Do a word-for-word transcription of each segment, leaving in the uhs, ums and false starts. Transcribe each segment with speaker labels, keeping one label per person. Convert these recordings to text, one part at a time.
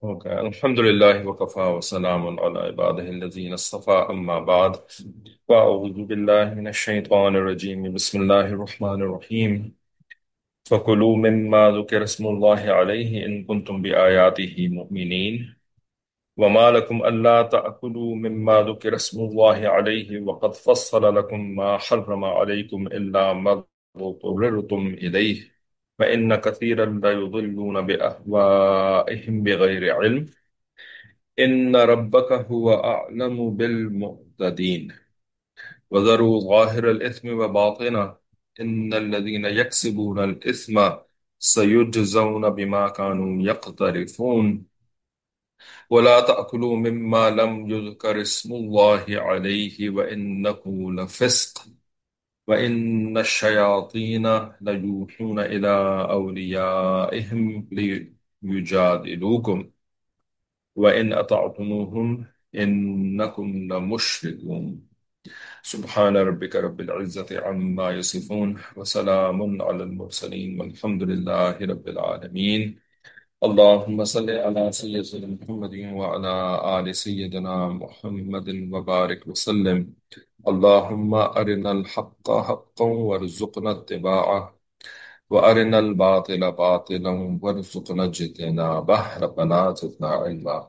Speaker 1: Okay, الحمد لله وكفى وسلام على عباده الذين اصطفى، أما بعد. فأعوذ بالله من الشيطان الرجيم. بسم الله الرحمن الرحيم. فكلوا مما ذكر اسم الله عليه إن كنتم بآياته مؤمنين. وما لكم ألا تأكلوا مما ذكر اسم الله عليه وقد فصل لكم ما حرم عليكم إلا ما اضطررتم إليه، فإن كثيرا ليضلون بأهوائهم بغير علم. إن ربك هو أعلم بالمعتدين. وذروا ظاهر الإثم وباطنه، إن الذين يكسبون الإثم سيجزون بما كانوا يقترفون. ولا تأكلوا مما لم يذكر اسم الله عليه وإنه لفسق، وإن الشياطين ليوحون إلى أوليائهم ليجادلوكم، وإن أطعتموهم إنكم لمشركون. سبحان ربك رب العزة عما يصفون وسلام على المرسلين والحمد لله رب العالمين. اللهم صل على سيدنا محمد وعلى آل سيدنا محمد وبارك وسلم. اللهم أرنا الحق حقا وارزقنا اتباعه، وأرنا الباطل باطلا وارزقنا اجتنابه. ربنا زدنا علما.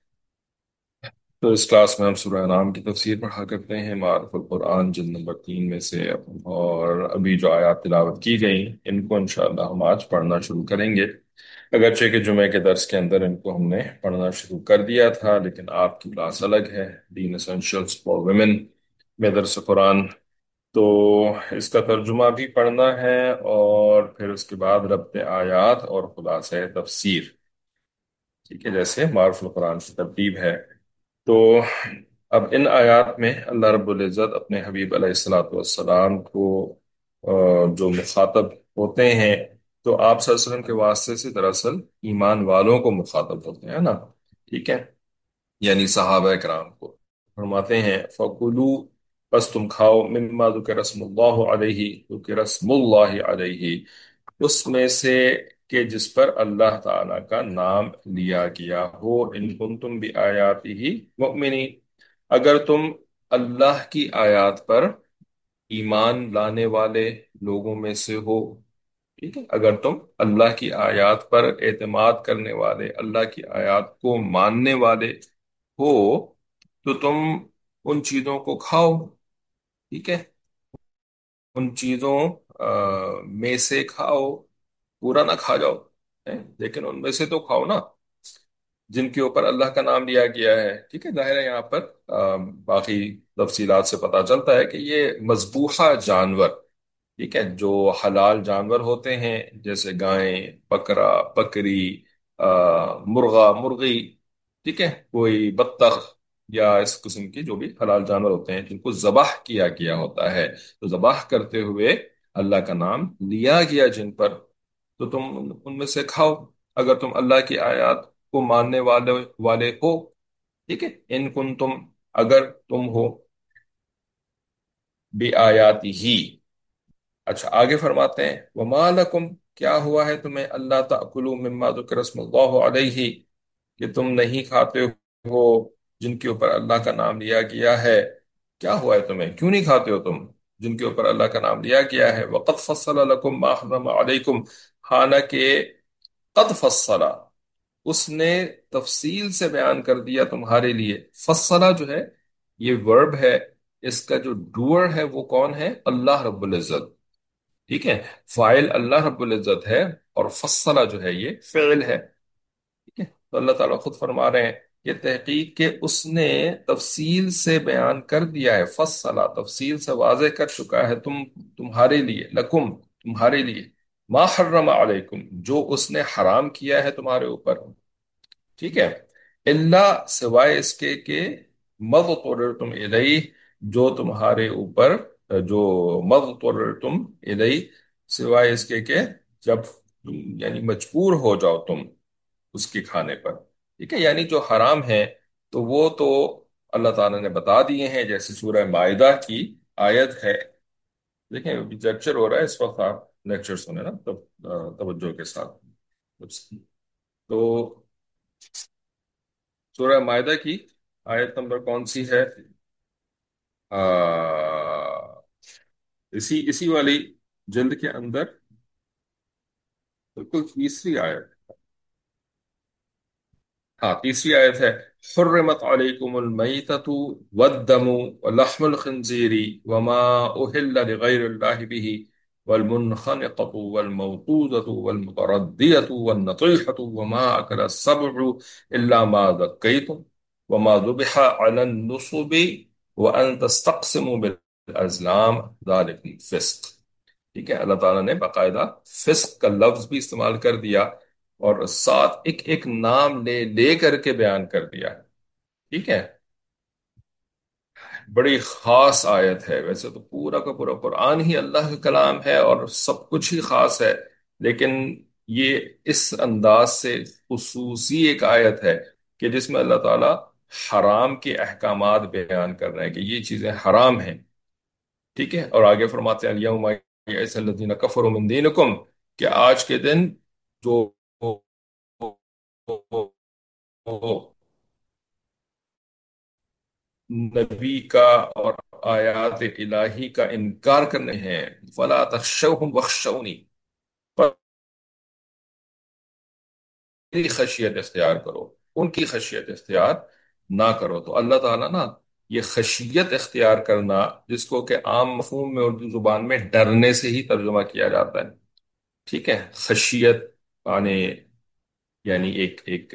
Speaker 1: تو اس کلاس میں ہم سورہ انعام کی تفسیر پڑھا کرتے ہیں، معارف القرآن جلد نمبر تین میں سے، اور ابھی جو آیات تلاوت کی گئیں ان کو انشاءاللہ ہم آج پڑھنا شروع کریں گے۔ اگرچہ کہ جمعہ کے درس کے اندر ان کو ہم نے پڑھنا شروع کر دیا تھا، لیکن آپ کی کلاس الگ ہے، دین اسینشلز فار ویمن میں درس قرآن، تو اس کا ترجمہ بھی پڑھنا ہے، اور پھر اس کے بعد ربط آیات اور خلاصہ تفسیر، ٹھیک ہے، جیسے معارف القرآن کی ترتیب ہے۔ تو اب ان آیات میں اللہ رب العزت اپنے حبیب علیہ الصلاۃ والسلام کو آ، جو مخاطب ہوتے ہیں، تو آپ صلی اللہ علیہ وسلم کے واسطے سے دراصل ایمان والوں کو مخاطب ہوتے ہیں نا، ٹھیک ہے، یعنی صحابہ کرام کو فرماتے ہیں فَقُلُوا، بس تم کھاؤ، مما ذکر اسم اللہ علیہ، ذکر اسم اللہ علیہ، اس میں سے کہ جس پر اللہ تعالی کا نام لیا گیا ہو، ان کنتم بآیاتہ مؤمنین، اگر تم اللہ کی آیات پر ایمان لانے والے لوگوں میں سے ہو، ٹھیک ہے، اگر تم اللہ کی آیات پر اعتماد کرنے والے، اللہ کی آیات کو ماننے والے ہو، تو تم ان چیزوں کو کھاؤ، ٹھیک ہے، ان چیزوں آ، میں سے کھاؤ، پورا نہ کھا جاؤ، ہے، لیکن ان میں سے تو کھاؤ نا جن کے اوپر اللہ کا نام لیا گیا ہے، ٹھیک ہے، ظاہر ہے یہاں پر آ، باقی تفصیلات سے پتہ چلتا ہے کہ یہ مذبوحہ جانور، ٹھیک ہے، جو حلال جانور ہوتے ہیں، جیسے گائیں، بکرا، بکری، آ، مرغا، مرغی، ٹھیک ہے، کوئی بطخ، یا اس قسم کے جو بھی حلال جانور ہوتے ہیں جن کو ذبح کیا گیا ہوتا ہے، تو ذبح کرتے ہوئے اللہ کا نام لیا گیا جن پر، تو تم ان میں سے کھاؤ اگر تم اللہ کی آیات کو ماننے والے والے ہو، ٹھیک ہے، ان کن تم، اگر تم ہو، بے آیات ہی۔ اچھا، آگے فرماتے ہیں وَمَا لَكُمْ، کیا ہوا ہے تمہیں، اللہ تَأْكُلُوا مِمَّا ذُكِرَ اسْمُ اللَّهُ عَلَيْهِ، کہ تم نہیں کھاتے ہو جن کے اوپر اللہ کا نام لیا گیا ہے، کیا ہوا ہے تمہیں، کیوں نہیں کھاتے ہو تم جن کے اوپر اللہ کا نام لیا گیا ہے؟ وَقَدْ فَصَّلَ لَكُمْ مَا حَرَّمَ عَلَيْكُمْ، حالانکہ قد فصلہ، اس نے تفصیل سے بیان کر دیا تمہارے لیے۔ فصلہ جو ہے یہ ورب ہے، اس کا جو ڈوئر ہے وہ کون ہے؟ اللہ رب العزت، ٹھیک ہے، فاعل اللہ رب العزت ہے، اور فصلہ جو ہے یہ فعل ہے، ٹھیک ہے، تو اللہ تعالیٰ خود فرما رہے ہیں کہ تحقیق کہ اس نے تفصیل سے بیان کر دیا ہے، فصلہ تفصیل سے واضح کر چکا ہے تم تمہارے لیے، لکم تمہارے لیے، ما حرم علیکم جو اس نے حرام کیا ہے تمہارے اوپر، ٹھیک ہے، اللہ سوائے اس کے کہ مضطررتم الیہ، جو تمہارے اوپر، جو مضطررتم الیہ، سوائے اس کے کہ جب تم یعنی مجبور ہو جاؤ تم اس کے کھانے پر، ٹھیک ہے، یعنی جو حرام ہے تو وہ تو اللہ تعالیٰ نے بتا دیے ہیں، جیسے سورہ مائدہ کی آیت ہے، دیکھیں ابھی لیکچر ہو رہا ہے اس وقت، آپ لیکچر سنیں نا، تب توجہ کے ساتھ، تو سورہ مائدہ کی آیت نمبر کون سی ہے؟ آ، اسی اسی والی جلد کے اندر بالکل تیسری آیت. ہاں تیسری آیت ہے. حرمت علیکم المیتۃ والدم ولحم الخنزیر وما اہل لغیر اللہ به والمنخنقۃ والموقوذۃ والمتردیۃ والنطیحۃ وما اکل السبع الا ما ذکیتم وما ذبح علی النصب وان تستقسموا بالازلام ذلکم فسق. ٹھیک ہے، اللہ تعالیٰ نے باقاعدہ فسق کا لفظ بھی استعمال کر دیا اور ساتھ ایک ایک نام لے لے کر کے بیان کر دیا. ٹھیک ہے، بڑی خاص آیت ہے. ویسے تو پورا کا پورا قرآن ہی اللہ کا کلام ہے اور سب کچھ ہی خاص ہے، لیکن یہ اس انداز سے خصوصی ایک آیت ہے کہ جس میں اللہ تعالیٰ حرام کے احکامات بیان کر رہے ہیں کہ یہ چیزیں حرام ہیں. ٹھیک ہے، اور آگے فرماتے ہیں الیوم یئس الذین کفروا من دینکم، کہ آج کے دن جو نبی کا اور آیات الہی کا انکار کرنے ہیں، فلا تخشوہم واخشونی، میری خشیت اختیار کرو، ان کی خشیت اختیار نہ کرو. تو اللہ تعالیٰ نا یہ خشیت اختیار کرنا، جس کو کہ عام مفہوم میں اردو زبان میں ڈرنے سے ہی ترجمہ کیا جاتا ہے. ٹھیک ہے، خشیت یعنی یعنی ایک ایک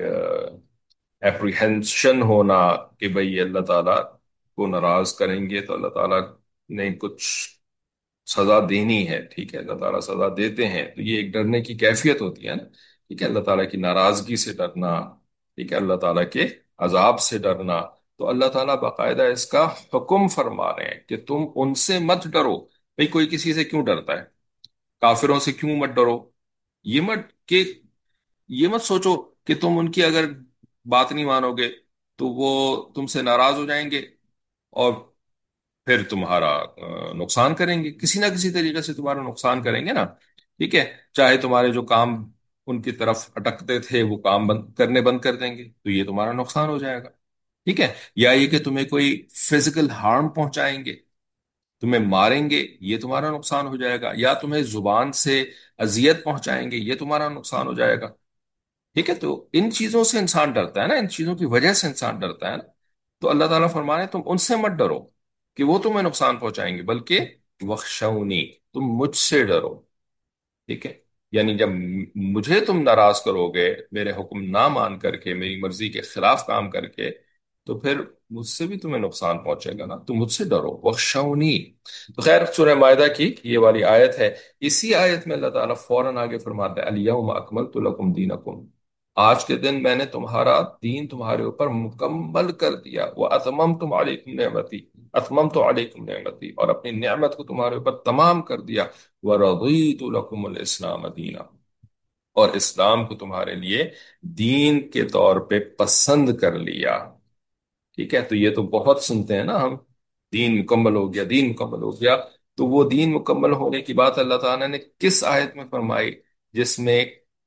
Speaker 1: اپریہنشن ہونا کہ بھئی اللہ تعالیٰ کو ناراض کریں گے تو اللہ تعالیٰ نے کچھ سزا دینی ہے. ٹھیک ہے، اللہ تعالیٰ سزا دیتے ہیں تو یہ ایک ڈرنے کی کیفیت ہوتی ہے نا. ٹھیک ہے، اللہ تعالیٰ کی ناراضگی سے ڈرنا، ٹھیک ہے، اللہ تعالیٰ کے عذاب سے ڈرنا. تو اللہ تعالیٰ باقاعدہ اس کا حکم فرما رہے ہیں کہ تم ان سے مت ڈرو. بھئی کوئی کسی سے کیوں ڈرتا ہے؟ کافروں سے کیوں مت ڈرو؟ یہ مت کہ یہ مت سوچو کہ تم ان کی اگر بات نہیں مانو گے تو وہ تم سے ناراض ہو جائیں گے اور پھر تمہارا آ، نقصان کریں گے، کسی نہ کسی طریقے سے تمہارا نقصان کریں گے نا. ٹھیک ہے، چاہے تمہارے جو کام ان کی طرف اٹکتے تھے وہ کام بند کرنے بند کر دیں گے تو یہ تمہارا نقصان ہو جائے گا. ٹھیک ہے، یا یہ کہ تمہیں کوئی فزیکل ہارم پہنچائیں گے، تمہیں ماریں گے، یہ تمہارا نقصان ہو جائے گا، یا تمہیں زبان سے اذیت پہنچائیں گے، یہ تمہارا نقصان ہو جائے گا. ٹھیک ہے، تو ان چیزوں سے انسان ڈرتا ہے نا، ان چیزوں کی وجہ سے انسان ڈرتا ہے نا. تو اللہ تعالیٰ فرما رہے ہیں تم ان سے مت ڈرو کہ وہ تمہیں نقصان پہنچائیں گے، بلکہ وخشونی، تم مجھ سے ڈرو. ٹھیک ہے، یعنی جب مجھے تم ناراض کرو گے میرے حکم نہ مان کر کے، میری مرضی کے خلاف کام کر کے، تو پھر مجھ سے بھی تمہیں نقصان پہنچے گا نا. تم مجھ سے ڈرو، وخشونی. تو خیر سورہ مائدہ کی یہ والی آیت ہے. اسی آیت میں اللہ تعالیٰ فوراً آگے فرماتا ہے الیوم اکملت لکم دینکم، آج کے دن میں نے تمہارا دین تمہارے اوپر مکمل کر دیا. وہ اتممت علیکم نعمتی، اتممت علیکم نعمتی، اور اپنی نعمت کو تمہارے اوپر تمام کر دیا. ورضیت لکم الاسلام دینا، اور اسلام کو تمہارے لیے دین کے طور پہ پسند کر لیا. ٹھیک ہے، تو یہ تو بہت سنتے ہیں نا ہم، دین مکمل ہو گیا، دین مکمل ہو گیا. تو وہ دین مکمل ہونے کی بات اللہ تعالیٰ نے کس آیت میں فرمائی جس میں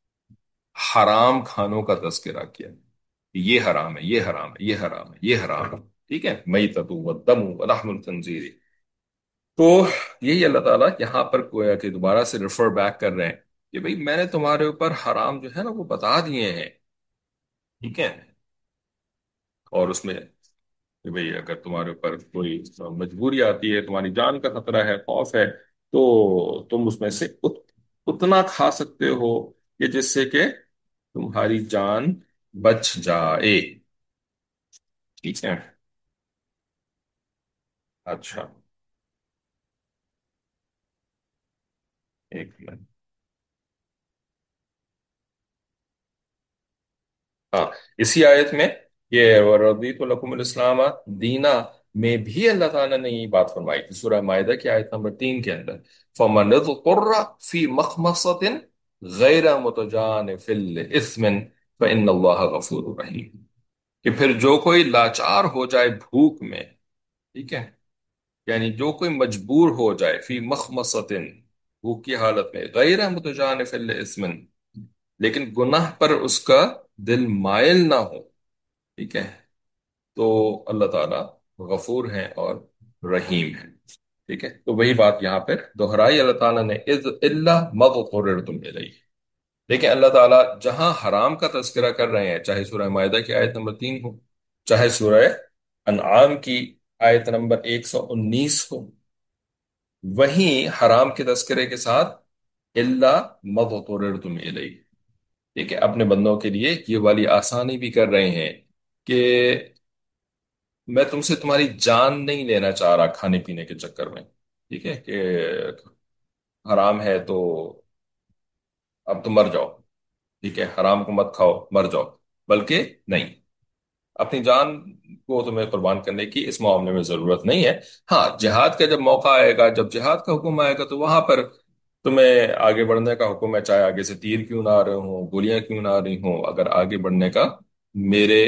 Speaker 1: حرام کھانوں کا تذکرہ کیا؟ یہ حرام ہے، یہ حرام ہے، یہ حرام ہے، یہ حرام ہے. ٹھیک ہے، میتۃ والدم ولحم الخنزیر. تو یہی اللہ تعالیٰ یہاں پر گویا کہ دوبارہ سے ریفر بیک کر رہے ہیں کہ بھئی میں نے تمہارے اوپر حرام جو ہے نا وہ بتا دیے ہیں. ٹھیک ہے، اور اس میں کہ بھئی اگر تمہارے اوپر کوئی مجبوری آتی ہے، تمہاری جان کا خطرہ ہے، خوف ہے، تو تم اس میں سے ات- اتنا کھا سکتے ہو کہ جس سے کہ تمہاری جان بچ جائے. ٹھیک ہے، اچھا، ایک منٹ. ہاں، اسی آیت میں یہ وَرَضِيتُ لَكُمُ الْإِسْلَامَ دینا میں بھی اللہ تعالیٰ نے یہ بات فرمائی تھی سورہ مائدہ کی آیت نمبر تین کے اندر. فَمَنِ اضْطُرَّ فِي مَخْمَصَةٍ غَيْرَ مُتَجَانِفٍ لِإِثْمٍ فَإِنَّ اللَّهَ غَفُورٌ رَحِيمٌ، کہ پھر جو کوئی لاچار ہو جائے بھوک میں. ٹھیک ہے، یعنی جو کوئی مجبور ہو جائے فی مخمصۃ، بھوک کی حالت میں، غیر متجانف لإثم، لیکن گناہ پر اس کا دل مائل نہ ہو. ٹھیک ہے؟ تو اللہ تعالیٰ غفور ہیں اور رحیم ہیں. ٹھیک ہے، تو وہی بات یہاں پر دہرائی اللہ تعالیٰ نے، اذ اللہ مغفرتم الیہ. دیکھیں اللہ تعالیٰ جہاں حرام کا تذکرہ کر رہے ہیں، چاہے سورہ معاہدہ کی آیت نمبر تین ہو، چاہے سورہ انعام کی آیت نمبر ایک سو انیس ہو، وہیں حرام کے تذکرے کے ساتھ اللہ مغفرتم الیہ. ٹھیک ہے، اپنے بندوں کے لیے یہ والی آسانی بھی کر رہے ہیں کہ میں تم سے تمہاری جان نہیں لینا چاہ رہا کھانے پینے کے چکر میں. ٹھیک ہے کہ حرام ہے تو اب تم مر جاؤ. ٹھیک ہے، حرام کو مت کھاؤ مر جاؤ، بلکہ نہیں، اپنی جان کو تمہیں قربان کرنے کی اس معاملے میں ضرورت نہیں ہے. ہاں، جہاد کا جب موقع آئے گا، جب جہاد کا حکم آئے گا، تو وہاں پر تمہیں آگے بڑھنے کا حکم ہے، چاہے آگے سے تیر کیوں نہ آ رہے ہوں، گولیاں کیوں نہ آ رہی ہوں. اگر آگے بڑھنے کا میرے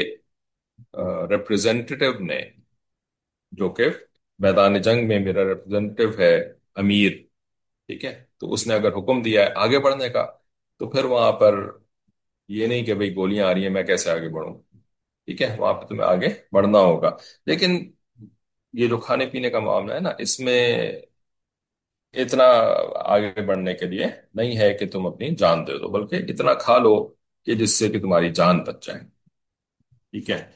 Speaker 1: ریپرزینٹیو نے، جو کہ میدان جنگ میں میرا ریپرزینٹیو ہے، امیر، ٹھیک ہے، تو اس نے اگر حکم دیا ہے آگے بڑھنے کا، تو پھر وہاں پر یہ نہیں کہ بھئی گولیاں آ رہی ہیں میں کیسے آگے بڑھوں. ٹھیک ہے، وہاں پہ تمہیں آگے بڑھنا ہوگا. لیکن یہ جو کھانے پینے کا معاملہ ہے نا، اس میں اتنا آگے بڑھنے کے لیے نہیں ہے کہ تم اپنی جان دے دو، بلکہ اتنا کھا لو کہ جس سے کہ تمہاری جان بچ جائے. ٹھیک ہے.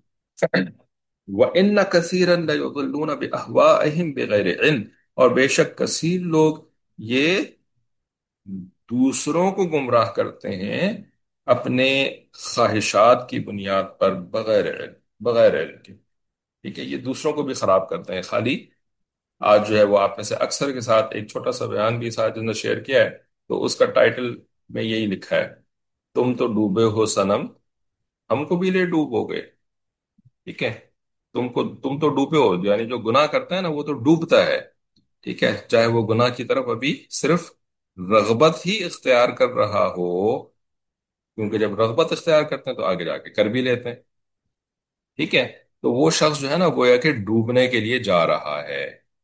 Speaker 1: وَإِنَّ كَثِيرًا لَيُضِلُّونَ بِأَهْوَائِهِمْ بِغَيْرِ علم، اور بے شک کثیر لوگ یہ دوسروں کو گمراہ کرتے ہیں اپنے خواہشات کی بنیاد پر، بغیر علم، بغیر علم کے. ٹھیک ہے، یہ دوسروں کو بھی خراب کرتے ہیں. خالی آج جو ہے وہ آپ میں سے اکثر کے ساتھ ایک چھوٹا سا بیان بھی ساتھ نے شیئر کیا ہے، تو اس کا ٹائٹل میں یہی لکھا ہے: تم تو ڈوبے ہو صنم، ہم کو بھی لے ڈوبو گے. ٹھیک ہے، تم کو تم تو ڈوبے ہو، یعنی جو گناہ کرتا ہے نا وہ تو ڈوبتا ہے. ٹھیک ہے، چاہے وہ گناہ کی طرف ابھی صرف رغبت ہی اختیار کر رہا ہو، کیونکہ جب رغبت اختیار کرتے ہیں تو آگے جا کے کر بھی لیتے ہیں. ٹھیک ہے، تو وہ شخص جو ہے نا گویا کہ ڈوبنے کے لیے جا رہا ہے،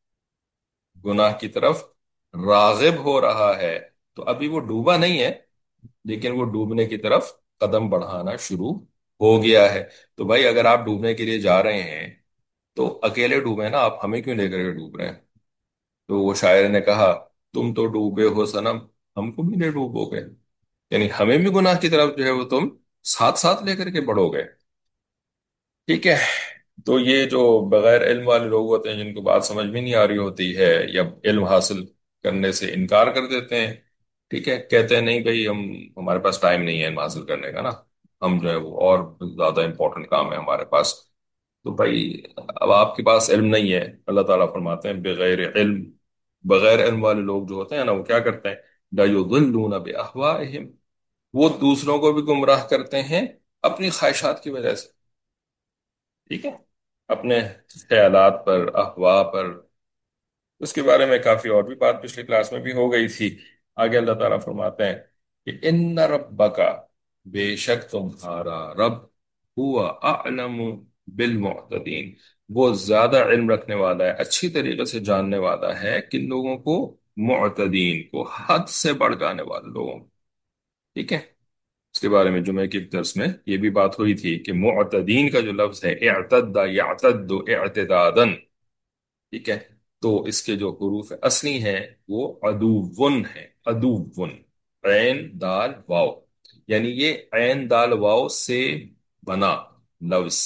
Speaker 1: گناہ کی طرف راغب ہو رہا ہے. تو ابھی وہ ڈوبا نہیں ہے، لیکن وہ ڈوبنے کی طرف قدم بڑھانا شروع ہو گیا ہے. تو بھائی اگر آپ ڈوبنے کے لیے جا رہے ہیں تو اکیلے ڈوبے نا، آپ ہمیں کیوں لے کر کے ڈوب رہے ہیں؟ تو وہ شاعر نے کہا: تم تو ڈوبے ہو صنم، ہم کو بھی لے ڈوبو گے. یعنی ہمیں بھی گناہ کی طرف جو ہے وہ تم ساتھ ساتھ لے کر کے بڑھو گے. ٹھیک ہے، تو یہ جو بغیر علم والے لوگ ہوتے ہیں، جن کو بات سمجھ میں نہیں آ رہی ہوتی ہے، یا علم حاصل کرنے سے انکار کر دیتے ہیں. ٹھیک ہے، کہتے ہیں نہیں بھائی ہم ہمارے پاس ٹائم نہیں ہے علم حاصل کرنے کا نا، ہم جو ہے وہ اور زیادہ امپورٹنٹ کام ہے ہمارے پاس. تو بھائی اب آپ کے پاس علم نہیں ہے، اللہ تعالیٰ فرماتے ہیں بغیر علم، بغیر علم والے لوگ جو ہوتے ہیں نا وہ کیا کرتے ہیں؟ لَيُضِلُّونَ بِأَهْوَائِهِمْ، وہ دوسروں کو بھی گمراہ کرتے ہیں اپنی خواہشات کی وجہ سے. ٹھیک ہے، اپنے خیالات پر، احوا پر. اس کے بارے میں کافی اور بھی بات پچھلی کلاس میں بھی ہو گئی تھی. آگے اللہ تعالیٰ فرماتے ہیں کہ ان ربک، بے شک تمہارا رب، ہوا اعلم بالمعتدین، وہ زیادہ علم رکھنے والا ہے، اچھی طریقے سے جاننے والا ہے کن لوگوں کو؟ معتدین کو، حد سے بڑھ جانے والے لوگوں کو. ٹھیک ہے، اس کے بارے میں جمعہ کے درس میں یہ بھی بات ہوئی تھی کہ معتدین کا جو لفظ ہے، اعتد یعتد اعتدادا، ٹھیک ہے، تو اس کے جو حروف اصلی ہیں وہ عدوون ہے، عدوون، عین دال واو. یعنی یہ عین دال واو سے بنا لفظ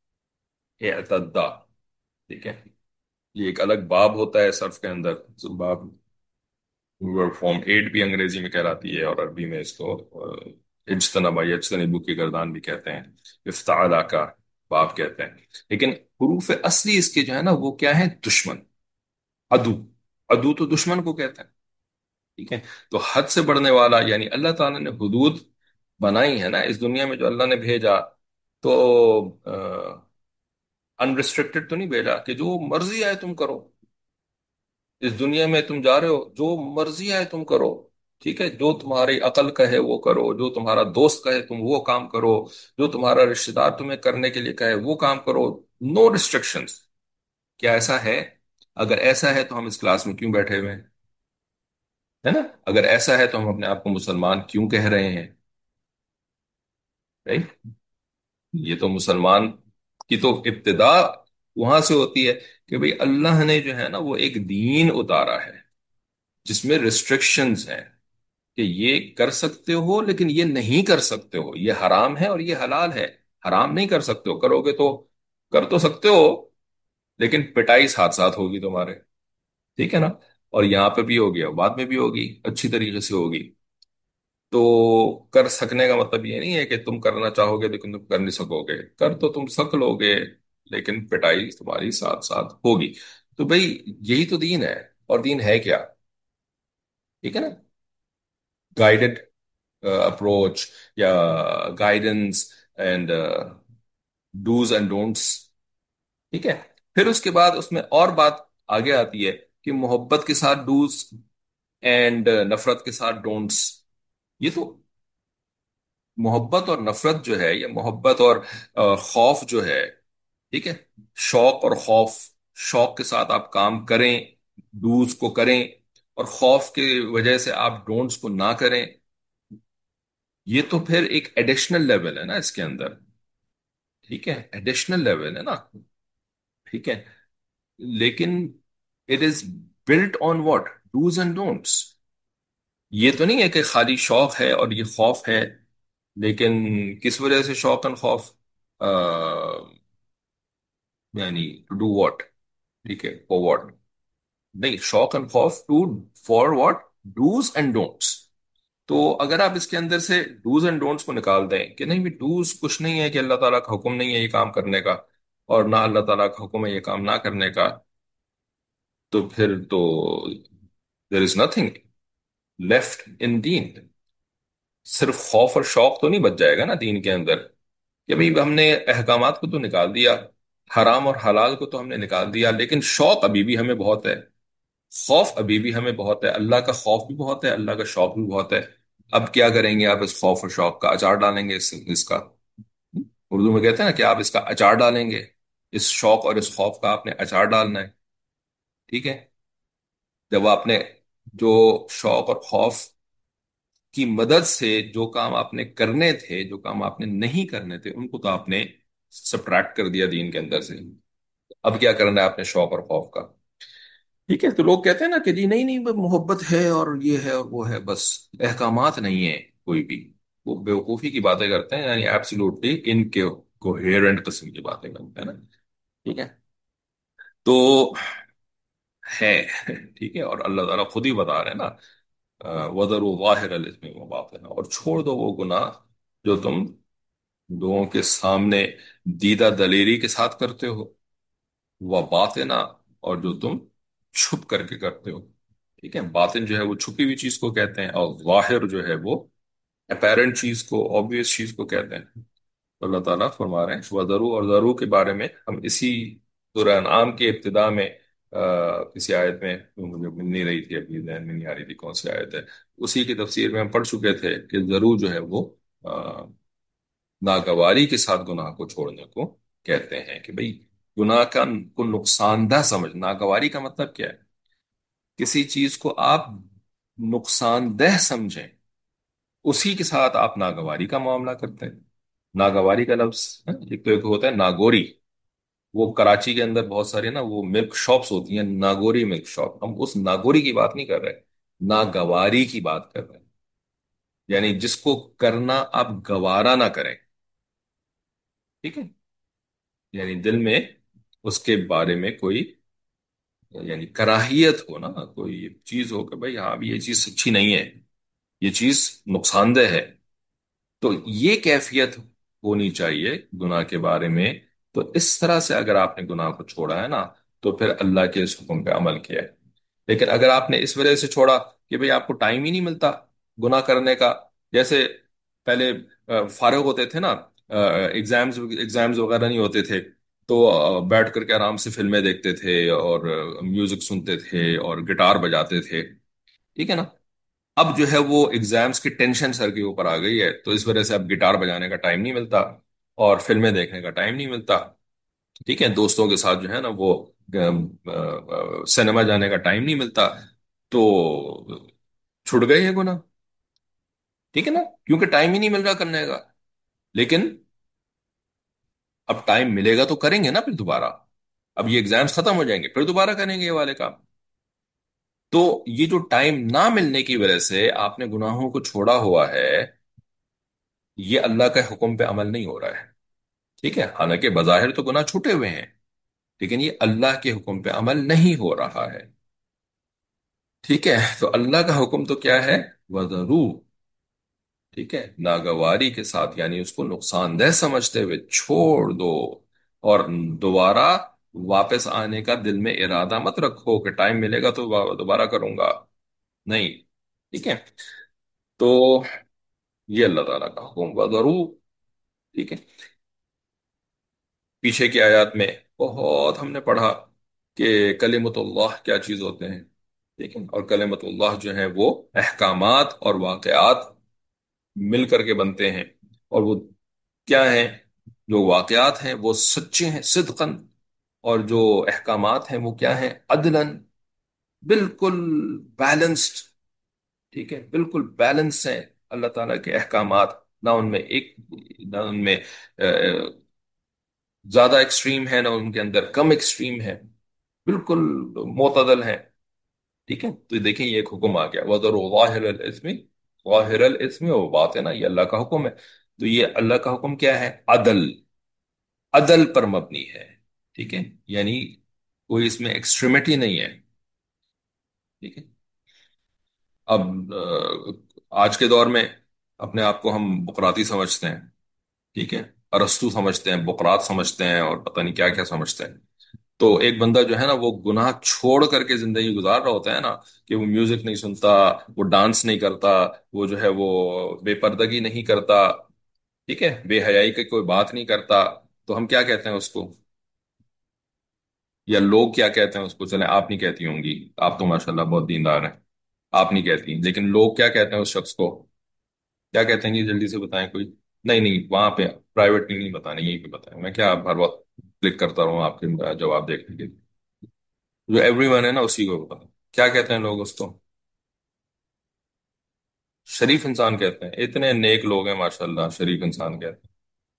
Speaker 1: اعتدا. ٹھیک ہے، یہ ایک الگ باب ہوتا ہے صرف کے اندر، باب فارم ایٹ بھی انگریزی میں کہلاتی ہے، اور عربی میں اس کو اجتنبا یا اجتنبو کی گردان بھی کہتے ہیں، افتعلا کا باب کہتے ہیں. لیکن حروف اصلی اس کے جو ہے نا وہ کیا ہے؟ دشمن، عدو. عدو تو دشمن کو کہتے ہیں. ٹھیک ہے، تو حد سے بڑھنے والا، یعنی اللہ تعالیٰ نے حدود بنائی ہے نا اس دنیا میں جو اللہ نے بھیجا، تو انریسٹرکٹڈ تو نہیں بھیجا کہ جو مرضی آئے تم کرو. اس دنیا میں تم جا رہے ہو، جو مرضی آئے تم کرو. ٹھیک ہے، جو تمہاری عقل کہے وہ کرو، جو تمہارا دوست کہے تم وہ کام کرو، جو تمہارا رشتہ دار تمہیں کرنے کے لیے کہے وہ کام کرو. No restrictions. کیا ایسا ہے؟ اگر ایسا ہے تو ہم اس کلاس میں کیوں بیٹھے ہوئے ہیں؟ ہے نا، اگر ایسا ہے تو ہم اپنے آپ کو مسلمان کیوں کہہ رہے ہیں؟ Right؟ یہ تو مسلمان کی تو ابتدا وہاں سے ہوتی ہے کہ بھئی اللہ نے جو ہے نا وہ ایک دین اتارا ہے جس میں ریسٹرکشنز ہیں کہ یہ کر سکتے ہو لیکن یہ نہیں کر سکتے ہو، یہ حرام ہے اور یہ حلال ہے، حرام نہیں کر سکتے ہو، کرو گے تو کر تو سکتے ہو لیکن پٹائی ساتھ ساتھ ہوگی تمہارے، ٹھیک ہے نا؟ اور یہاں پہ بھی ہوگی اور بعد میں بھی ہوگی، اچھی طریقے سے ہوگی۔ تو کر سکنے کا مطلب یہ نہیں ہے کہ تم کرنا چاہو گے لیکن تم کر نہیں سکو گے، کر تو تم سک لو گے لیکن پٹائی تمہاری ساتھ ساتھ ہوگی۔ تو بھئی یہی تو دین ہے، اور دین ہے کیا؟ ٹھیک ہے نا؟ گائیڈڈ اپروچ یا guidance and dos and don'ts, ٹھیک ہے؟ پھر اس کے بعد اس میں اور بات آگے آتی ہے کہ محبت کے ساتھ ڈوز اینڈ نفرت کے ساتھ ڈونٹس۔ یہ تو محبت اور نفرت جو ہے، یا محبت اور آ، خوف جو ہے، ٹھیک ہے، شوق اور خوف، شوق کے ساتھ آپ کام کریں، ڈوز کو کریں، اور خوف کی وجہ سے آپ ڈونٹس کو نہ کریں، یہ تو پھر ایک ایڈیشنل لیول ہے نا اس کے اندر، ٹھیک ہے، ایڈیشنل لیول ہے نا، ٹھیک ہے، لیکن it is built on what? Dos and don'ts. یہ تو نہیں ہے کہ خالی شوق ہے اور یہ خوف ہے، لیکن کس وجہ سے شوق اینڈ خوف؟ آ، یعنی ٹو ڈو واٹ؟ ٹھیک ہے، فور واٹ؟ نہیں، شوق اینڈ خوف two for what? Dos and don'ts. تو اگر آپ اس کے اندر سے ڈوز اینڈ ڈونٹس کو نکال دیں کہ نہیں بھی ڈوز کچھ نہیں ہے، کہ اللہ تعالیٰ کا حکم نہیں ہے یہ کام کرنے کا، اور نہ اللہ تعالیٰ کا حکم ہے یہ کام نہ کرنے کا، تو پھر تو دیر از نتھنگ لیفٹ ان دین۔ صرف خوف اور شوق تو نہیں بچ جائے گا نا دین کے اندر، کہ بھئی ہم نے احکامات کو تو نکال دیا، حرام اور حلال کو تو ہم نے نکال دیا، لیکن شوق ابھی بھی ہمیں بہت ہے، خوف ابھی بھی ہمیں بہت ہے، اللہ کا خوف بھی بہت ہے، اللہ کا شوق بھی بہت ہے۔ اب کیا کریں گے آپ؟ اس خوف اور شوق کا اچار ڈالیں گے، اس اس کا اردو میں کہتے ہیں نا کہ آپ اس کا اچار ڈالیں گے، اس شوق اور اس خوف کا آپ نے اچار ڈالنا ہے، ٹھیک ہے؟ جب آپ نے جو شوق اور خوف کی مدد سے جو کام آپ نے کرنے تھے، جو کام آپ نے نہیں کرنے تھے، ان کو تو آپ نے سبٹریکٹ کر دیا دین کے اندر سے، اب کیا کرنا ہے آپ نے شوق اور خوف کا؟ ٹھیک ہے، تو لوگ کہتے ہیں نا کہ جی نہیں نہیں وہ محبت ہے اور یہ ہے اور وہ ہے، بس احکامات نہیں ہے کوئی بھی، وہ بیوقوفی کی باتیں کرتے ہیں، یعنی ایبسولوٹلی ان کے کوہیرنٹ قسم کی باتیں کرتے ہیں نا، ٹھیک ہے؟ تو ہے ٹھیک ہے، اور اللہ تعالیٰ خود ہی بتا رہے ہیں نا، وَذَرُوا ظَاهِرَ الْإِثْمِ وَبَاطِنَهُ، اور چھوڑ دو وہ گناہ جو تم لوگوں کے سامنے دیدہ دلیری کے ساتھ کرتے ہو، وَبَاطِنَ، اور جو تم چھپ کر کے کرتے ہو، ٹھیک ہے؟ باطن جو ہے وہ چھپی ہوئی چیز کو کہتے ہیں، اور ظاہر جو ہے وہ اپیرنٹ چیز کو، obvious چیز کو کہتے ہیں۔ تو اللہ تعالیٰ فرما رہے ہیں وَذَرُوا، اور ذرو کے بارے میں ہم اسی سورہ انعام کے ابتدا میں آ، کسی آیت میں مجھے مل نہیں رہی تھی، ابھی ذہن میں نہیں آ رہی تھی کون سی آیت ہے، اسی کی تفسیر میں ہم پڑھ چکے تھے کہ ضرور جو ہے وہ آ، ناگواری کے ساتھ گناہ کو چھوڑنے کو کہتے ہیں، کہ بھئی گناہ کا کو نقصان دہ سمجھ، ناگواری کا مطلب کیا ہے؟ کسی چیز کو آپ نقصان دہ سمجھیں، اسی کے ساتھ آپ ناگواری کا معاملہ کرتے ہیں۔ ناگواری کا لفظ ہے، ایک تو ایک ہوتا ہے ناگوری، وہ کراچی کے اندر بہت سارے نا وہ ملک شاپس ہوتی ہیں، ناگوری ملک شاپ، ہم اس ناگوری کی بات نہیں کر رہے، ناگواری کی بات کر رہے ہیں، یعنی جس کو کرنا آپ گوارا نہ کریں، ٹھیک ہے؟ یعنی دل میں اس کے بارے میں کوئی یعنی کراہیت ہو نا، کوئی چیز ہو کہ بھئی ہاں بھی یہ چیز اچھی نہیں ہے، یہ چیز نقصان دہ ہے، تو یہ کیفیت ہونی چاہیے گناہ کے بارے میں۔ تو اس طرح سے اگر آپ نے گناہ کو چھوڑا ہے نا، تو پھر اللہ کے اس حکم پہ عمل کیا ہے۔ لیکن اگر آپ نے اس وجہ سے چھوڑا کہ بھئی آپ کو ٹائم ہی نہیں ملتا گناہ کرنے کا، جیسے پہلے آ، فارغ ہوتے تھے نا، ایگزامز ایگزامز وغیرہ نہیں ہوتے تھے، تو آ، بیٹھ کر کے آرام سے فلمیں دیکھتے تھے اور میوزک سنتے تھے اور گٹار بجاتے تھے، ٹھیک ہے نا؟ اب جو ہے وہ ایگزامز کی ٹینشن سر کے اوپر آ گئی ہے، تو اس وجہ سے اب گٹار بجانے کا ٹائم نہیں ملتا اور فلمیں دیکھنے کا ٹائم نہیں ملتا، ٹھیک ہے؟ دوستوں کے ساتھ جو ہے نا وہ ام، آ، آ، سنیما جانے کا ٹائم نہیں ملتا، تو چھٹ گئے یہ گناہ، ٹھیک ہے نا؟ کیونکہ ٹائم ہی نہیں مل رہا کرنے کا۔ لیکن اب ٹائم ملے گا تو کریں گے نا پھر دوبارہ. اب یہ ایگزامس ختم ہو جائیں گے پھر دوبارہ کریں گے یہ والے کام. تو یہ جو ٹائم نہ ملنے کی وجہ سے آپ نے گناہوں کو چھوڑا ہوا ہے، یہ اللہ کے حکم پہ عمل نہیں ہو رہا ہے. ٹھیک ہے، حالانکہ بظاہر تو گناہ چھوٹے ہوئے ہیں، لیکن یہ اللہ کے حکم پہ عمل نہیں ہو رہا ہے. ٹھیک ہے، تو اللہ کا حکم تو کیا ہے؟ وَذَرُوا. ٹھیک ہے، ناگواری کے ساتھ، یعنی اس کو نقصان دہ سمجھتے ہوئے چھوڑ دو. اور دوبارہ واپس آنے کا دل میں ارادہ مت رکھو کہ ٹائم ملے گا تو دوبارہ کروں گا. نہیں. ٹھیک ہے، تو یہ اللہ تعالیٰ کا حکم وَذَرُوا. ٹھیک ہے. پیچھے کی آیات میں بہت ہم نے پڑھا کہ کلمت اللہ کیا چیز ہوتے ہیں. ٹھیک ہے، اور کلمت اللہ جو ہے وہ احکامات اور واقعات مل کر کے بنتے ہیں. اور وہ کیا ہیں؟ جو واقعات ہیں وہ سچے ہیں صدقاً، اور جو احکامات ہیں وہ کیا ہیں؟ عدلاً. بالکل بیلنسڈ. ٹھیک ہے، بالکل بیلنس ہیں اللہ تعالیٰ کے احکامات. نہ ان میں ایک نہ ان میں اہ، زیادہ ایکسٹریم ہے، نہ ان کے اندر کم ایکسٹریم ہے. بالکل معتدل ہیں. ٹھیک ہے، تو دیکھیں یہ ایک حکم آ گیا وَذَرُوا ظَاهِرَ الْإِثْمِ ظَاهِرَ الْإِثْمِ وَبَاطِنَهُ. یہ اللہ کا حکم ہے. تو یہ اللہ کا حکم کیا ہے؟ عدل. عدل پر مبنی ہے. ٹھیک ہے، یعنی کوئی اس میں ایکسٹریمٹی نہیں ہے. ٹھیک ہے. اب آ، آج کے دور میں اپنے آپ کو ہم بقراتی سمجھتے ہیں. ٹھیک ہے، ارسطو سمجھتے ہیں، بقراط سمجھتے ہیں، اور پتہ نہیں کیا کیا سمجھتے ہیں. تو ایک بندہ جو ہے نا وہ گناہ چھوڑ کر کے زندگی گزار رہا ہوتا ہے نا، کہ وہ میوزک نہیں سنتا، وہ ڈانس نہیں کرتا، وہ جو ہے وہ بے پردگی نہیں کرتا. ٹھیک ہے، بے حیائی کی کوئی بات نہیں کرتا. تو ہم کیا کہتے ہیں اس کو؟ یا لوگ کیا کہتے ہیں اس کو؟ چلیں آپ نہیں کہتی ہوں گی، آپ تو ماشاءاللہ بہت دیندار ہیں، آپ نہیں کہتی، لیکن لوگ کیا کہتے ہیں اس شخص کو؟ کیا کہتے ہیں؟ جی جلدی سے بتائیں کوئی. نہیں نہیں، وہاں پہ پرائیویٹ نہیں بتانا، یہیں پہ بتائیں. میں کیا ہر وقت کلک کرتا رہوں آپ کے جواب دیکھنے کے لیے؟ جو ایوری ون ہے نا اسی کو بتاؤ. کیا کہتے ہیں لوگ اس کو؟ شریف انسان کہتے ہیں. اتنے نیک لوگ ہیں ماشاءاللہ، شریف انسان کہتے ہیں.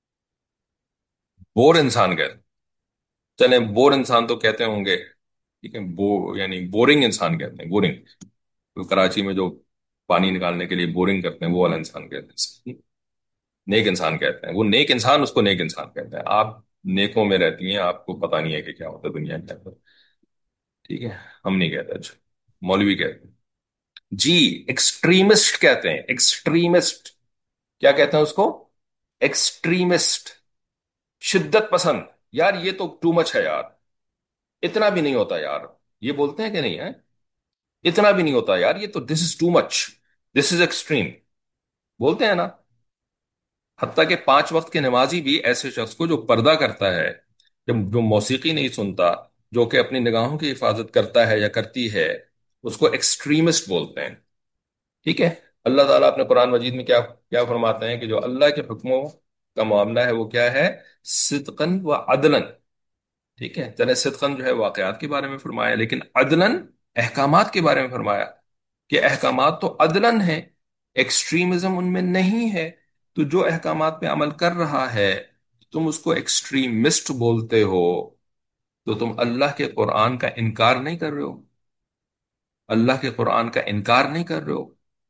Speaker 1: بور انسان کہتے ہیں. چلیں بور انسان تو کہتے ہوں گے. ٹھیک ہے، بو یعنی بورنگ انسان کہتے ہیں. بورنگ، کراچی میں جو پانی نکالنے کے لیے بورنگ کرتے ہیں وہ والا انسان کہتے ہیں. نیک انسان کہتے ہیں. وہ نیک انسان اس کو نیک انسان کہتے ہیں. آپ نیکوں میں رہتی ہیں، آپ کو پتہ نہیں ہے کہ کیا ہوتا ہے دنیا کے اندر. ٹھیک ہے، ہم نہیں کہتے. اچھا، مولوی کہتے ہیں. جی، ایکسٹریمسٹ کہتے ہیں. ایکسٹریمسٹ کیا کہتے ہیں اس کو؟ ایکسٹریمسٹ، شدت پسند. یار یہ تو ٹو مچ ہے یار، اتنا بھی نہیں ہوتا یار. یہ بولتے ہیں کہ نہیں ہے؟ اتنا بھی نہیں ہوتا یار، یہ تو دس از too much, this is extreme. بولتے ہیں نا. حتیٰ کہ پانچ وقت کے نمازی بھی ایسے شخص کو جو پردہ کرتا ہے، جب جو موسیقی نہیں سنتا، جو کہ اپنی نگاہوں کی حفاظت کرتا ہے یا کرتی ہے، اس کو ایکسٹریمسٹ بولتے ہیں. ٹھیک ہے. اللہ تعالیٰ اپنے قرآن مجید میں کیا کیا فرماتے ہیں کہ جو اللہ کے حکموں کا معاملہ ہے وہ کیا ہے؟ صدقن و عدلن. ٹھیک ہے، چلے صدقن جو ہے واقعات کے بارے میں فرمایا، لیکن عدلن احکامات کے بارے میں فرمایا کہ احکامات تو عدلن ہیں، ایکسٹریمزم ان میں نہیں ہے. تو جو احکامات پہ عمل کر رہا ہے تم اس کو ایکسٹریمسٹ بولتے ہو، تو تم اللہ کے قرآن کا انکار نہیں کر رہے ہو. اللہ کے قرآن کا انکار نہیں کر رہے ہو.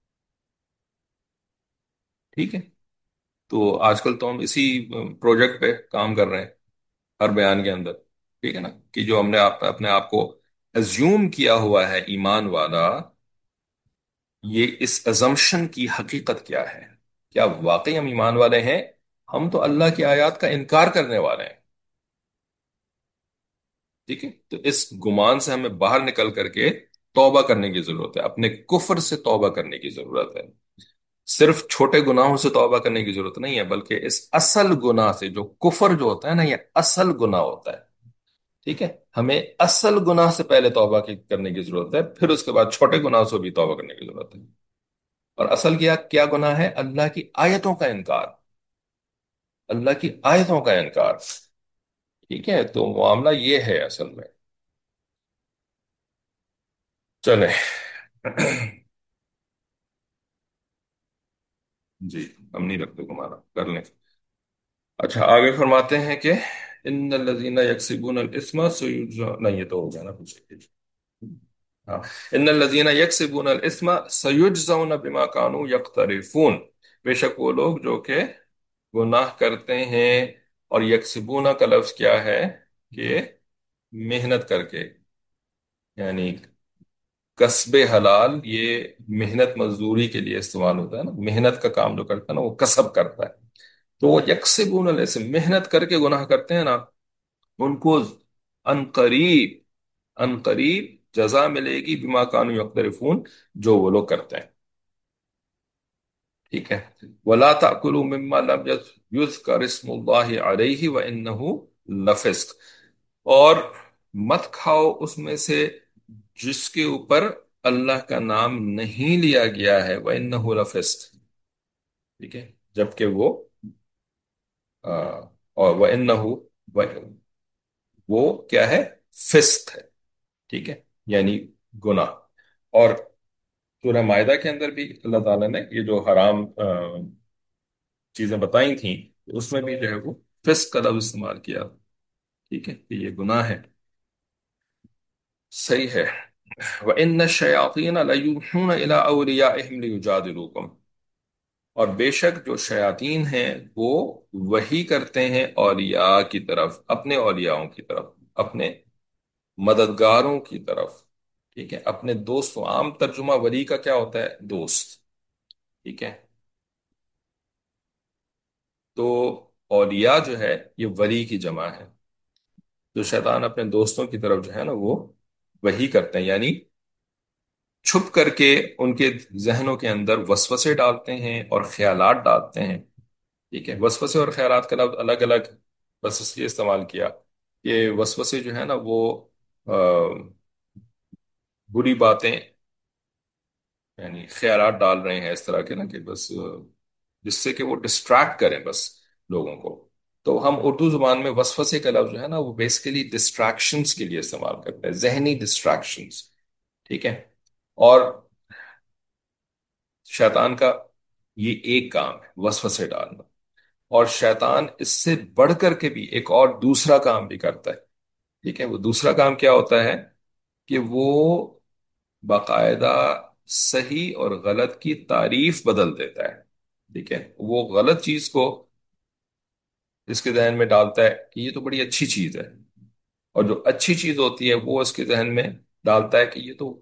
Speaker 1: ٹھیک ہے. تو آج کل تو ہم اسی پروجیکٹ پہ کام کر رہے ہیں ہر بیان کے اندر. ٹھیک ہے نا، کہ جو ہم نے آپ اپنے آپ کو ایزیوم کیا ہوا ہے ایمان والا، یہ اس ازمپشن کی حقیقت کیا ہے؟ کیا واقعی ہم ایمان والے ہیں؟ ہم تو اللہ کی آیات کا انکار کرنے والے ہیں. ٹھیک ہے، تو اس گمان سے ہمیں باہر نکل کر کے توبہ کرنے کی ضرورت ہے. اپنے کفر سے توبہ کرنے کی ضرورت ہے. صرف چھوٹے گناہوں سے توبہ کرنے کی ضرورت نہیں ہے، بلکہ اس اصل گناہ سے، جو کفر جو ہوتا ہے نا، یہ اصل گناہ ہوتا ہے. ٹھیک ہے، ہمیں اصل گناہ سے پہلے توبہ کی کرنے کی ضرورت ہے، پھر اس کے بعد چھوٹے گناہ سے بھی توبہ کرنے کی ضرورت ہے. اور اصل کیا کیا گناہ ہے؟ اللہ کی آیتوں کا انکار. اللہ کی آیتوں کا انکار. ٹھیک ہے، تو معاملہ یہ ہے اصل میں. چلے. جی، ہم نہیں رکھتے تمہارا، کر لیں. اچھا آگے فرماتے ہیں کہ ان الذين يكسبون الاثم سيجزون، نہیں یہ تو ہو گیا نا کچھ. ہاں، ان الذين يكسبون الاثم سيجزون بما كانوا يقترفون، بے شک وہ لوگ جو کہ گناہ کرتے ہیں. اور یکسبون کا لفظ کیا ہے کہ محنت کر کے، یعنی کسب حلال، یہ محنت مزدوری کے لیے استعمال ہوتا ہے نا. محنت کا کام جو کرتا ہے نا وہ کسب کرتا ہے. تو وہ یکسبون الاسم، محنت کر کے گناہ کرتے ہیں نا، ان کو ان قریب ان قریب جزا ملے گی بما کانوا یقترفون، جو وہ لوگ کرتے ہیں. ٹھیک ہے. ولا تاکلوا مما لم یذکر اسم اللہ علیہ وانہ لفسق، اور مت کھاؤ اس میں سے جس کے اوپر اللہ کا نام نہیں لیا گیا ہے، وانہ لفسق. ٹھیک ہے، جبکہ وہ آ، اور وانہ، وہ کیا ہے؟ فسق ہے. ٹھیک ہے، یعنی گناہ. اور سورہ معاہدہ کے اندر بھی اللہ تعالیٰ نے یہ جو حرام آ، چیزیں بتائی تھیں، اس میں بھی جو ہے وہ فسق کا لفظ استعمال کیا. ٹھیک ہے کہ یہ گناہ ہے. صحیح ہے. وَإِنَّ الشَّيَاطِينَ لَيُوحُونَ إِلَىٰ أَوْلِيَائِهِمْ لِيُجَادِلُوكُمْ، اور بے شک جو شیاطین ہیں وہ وحی کرتے ہیں اولیاء کی طرف، اپنے اولیاءوں کی طرف، اپنے مددگاروں کی طرف. ٹھیک ہے، اپنے دوستوں. عام ترجمہ ولی کا کیا ہوتا ہے؟ دوست. ٹھیک ہے. تو اولیاء جو ہے یہ ولی کی جمع ہے. تو شیطان اپنے دوستوں کی طرف جو ہے نا وہ وحی کرتے ہیں، یعنی چھپ کر کے ان کے ذہنوں کے اندر وسوسے ڈالتے ہیں اور خیالات ڈالتے ہیں. ٹھیک ہے، وسوسے اور خیالات کا لفظ الگ الگ بس اس لیے استعمال کیا کہ وسوسے جو ہے نا وہ آ، بری باتیں، یعنی خیالات ڈال رہے ہیں اس طرح کے نا کہ بس آ، جس سے کہ وہ ڈسٹریکٹ کریں بس لوگوں کو. تو ہم اردو زبان میں وسوسے کا لفظ جو ہے نا وہ بیسیکلی ڈسٹریکشنز کے لیے استعمال کرتے ہیں، ذہنی ڈسٹریکشنز. ٹھیک ہے. اور شیطان کا یہ ایک کام ہے وسوسے ڈالنا. اور شیطان اس سے بڑھ کر کے بھی ایک اور دوسرا کام بھی کرتا ہے. ٹھیک ہے، وہ دوسرا کام کیا ہوتا ہے کہ وہ باقاعدہ صحیح اور غلط کی تعریف بدل دیتا ہے. ٹھیک ہے، وہ غلط چیز کو اس کے ذہن میں ڈالتا ہے کہ یہ تو بڑی اچھی چیز ہے، اور جو اچھی چیز ہوتی ہے وہ اس کے ذہن میں ڈالتا ہے کہ یہ تو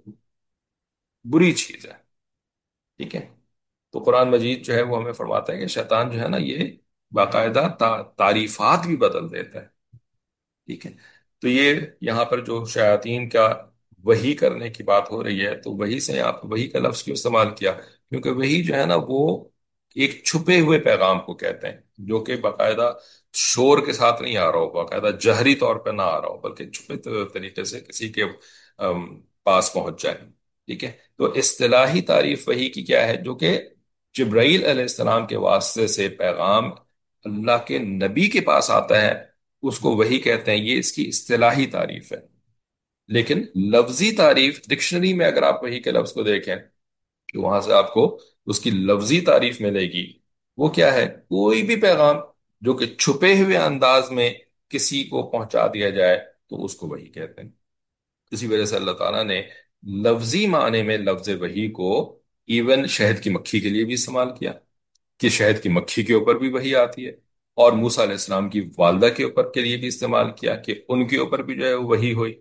Speaker 1: بری چیز ہے. ٹھیک ہے. تو قرآن مجید جو ہے وہ ہمیں فرماتا ہے کہ شیطان جو ہے نا یہ باقاعدہ تا- تعریفات بھی بدل دیتا ہے. ٹھیک ہے. تو یہ یہاں پر جو شیاطین کا وحی کرنے کی بات ہو رہی ہے، تو وحی سے آپ وحی کا لفظ کیوں استعمال کیا؟ کیونکہ وحی جو ہے نا وہ ایک چھپے ہوئے پیغام کو کہتے ہیں، جو کہ باقاعدہ شور کے ساتھ نہیں آ رہا ہو، باقاعدہ جہری طور پہ نہ آ رہا ہو، بلکہ چھپے طریقے سے کسی کے ام، پاس پہنچ جائے. ٹھیک ہے. تو اصطلاحی تعریف وحی کی کیا ہے؟ جو کہ جبرائیل علیہ السلام کے واسطے سے پیغام اللہ کے نبی کے پاس آتا ہے، اس کو وہی کہتے ہیں. یہ اس کی اصطلاحی تعریف ہے. لیکن لفظی تعریف ڈکشنری میں اگر آپ وہی کے لفظ کو دیکھیں تو وہاں سے آپ کو اس کی لفظی تعریف ملے گی. وہ کیا ہے؟ کوئی بھی پیغام جو کہ چھپے ہوئے انداز میں کسی کو پہنچا دیا جائے تو اس کو وہی کہتے ہیں. اسی وجہ سے اللہ تعالیٰ نے لفظی معنی میں لفظ وحی کو ایون شہد کی مکھی کے لیے بھی استعمال کیا، کہ شہد کی مکھی کے اوپر بھی وحی آتی ہے. اور موسیٰ علیہ السلام کی والدہ کے اوپر کے لیے بھی استعمال کیا کہ ان کے اوپر بھی جو ہے وحی ہوئی.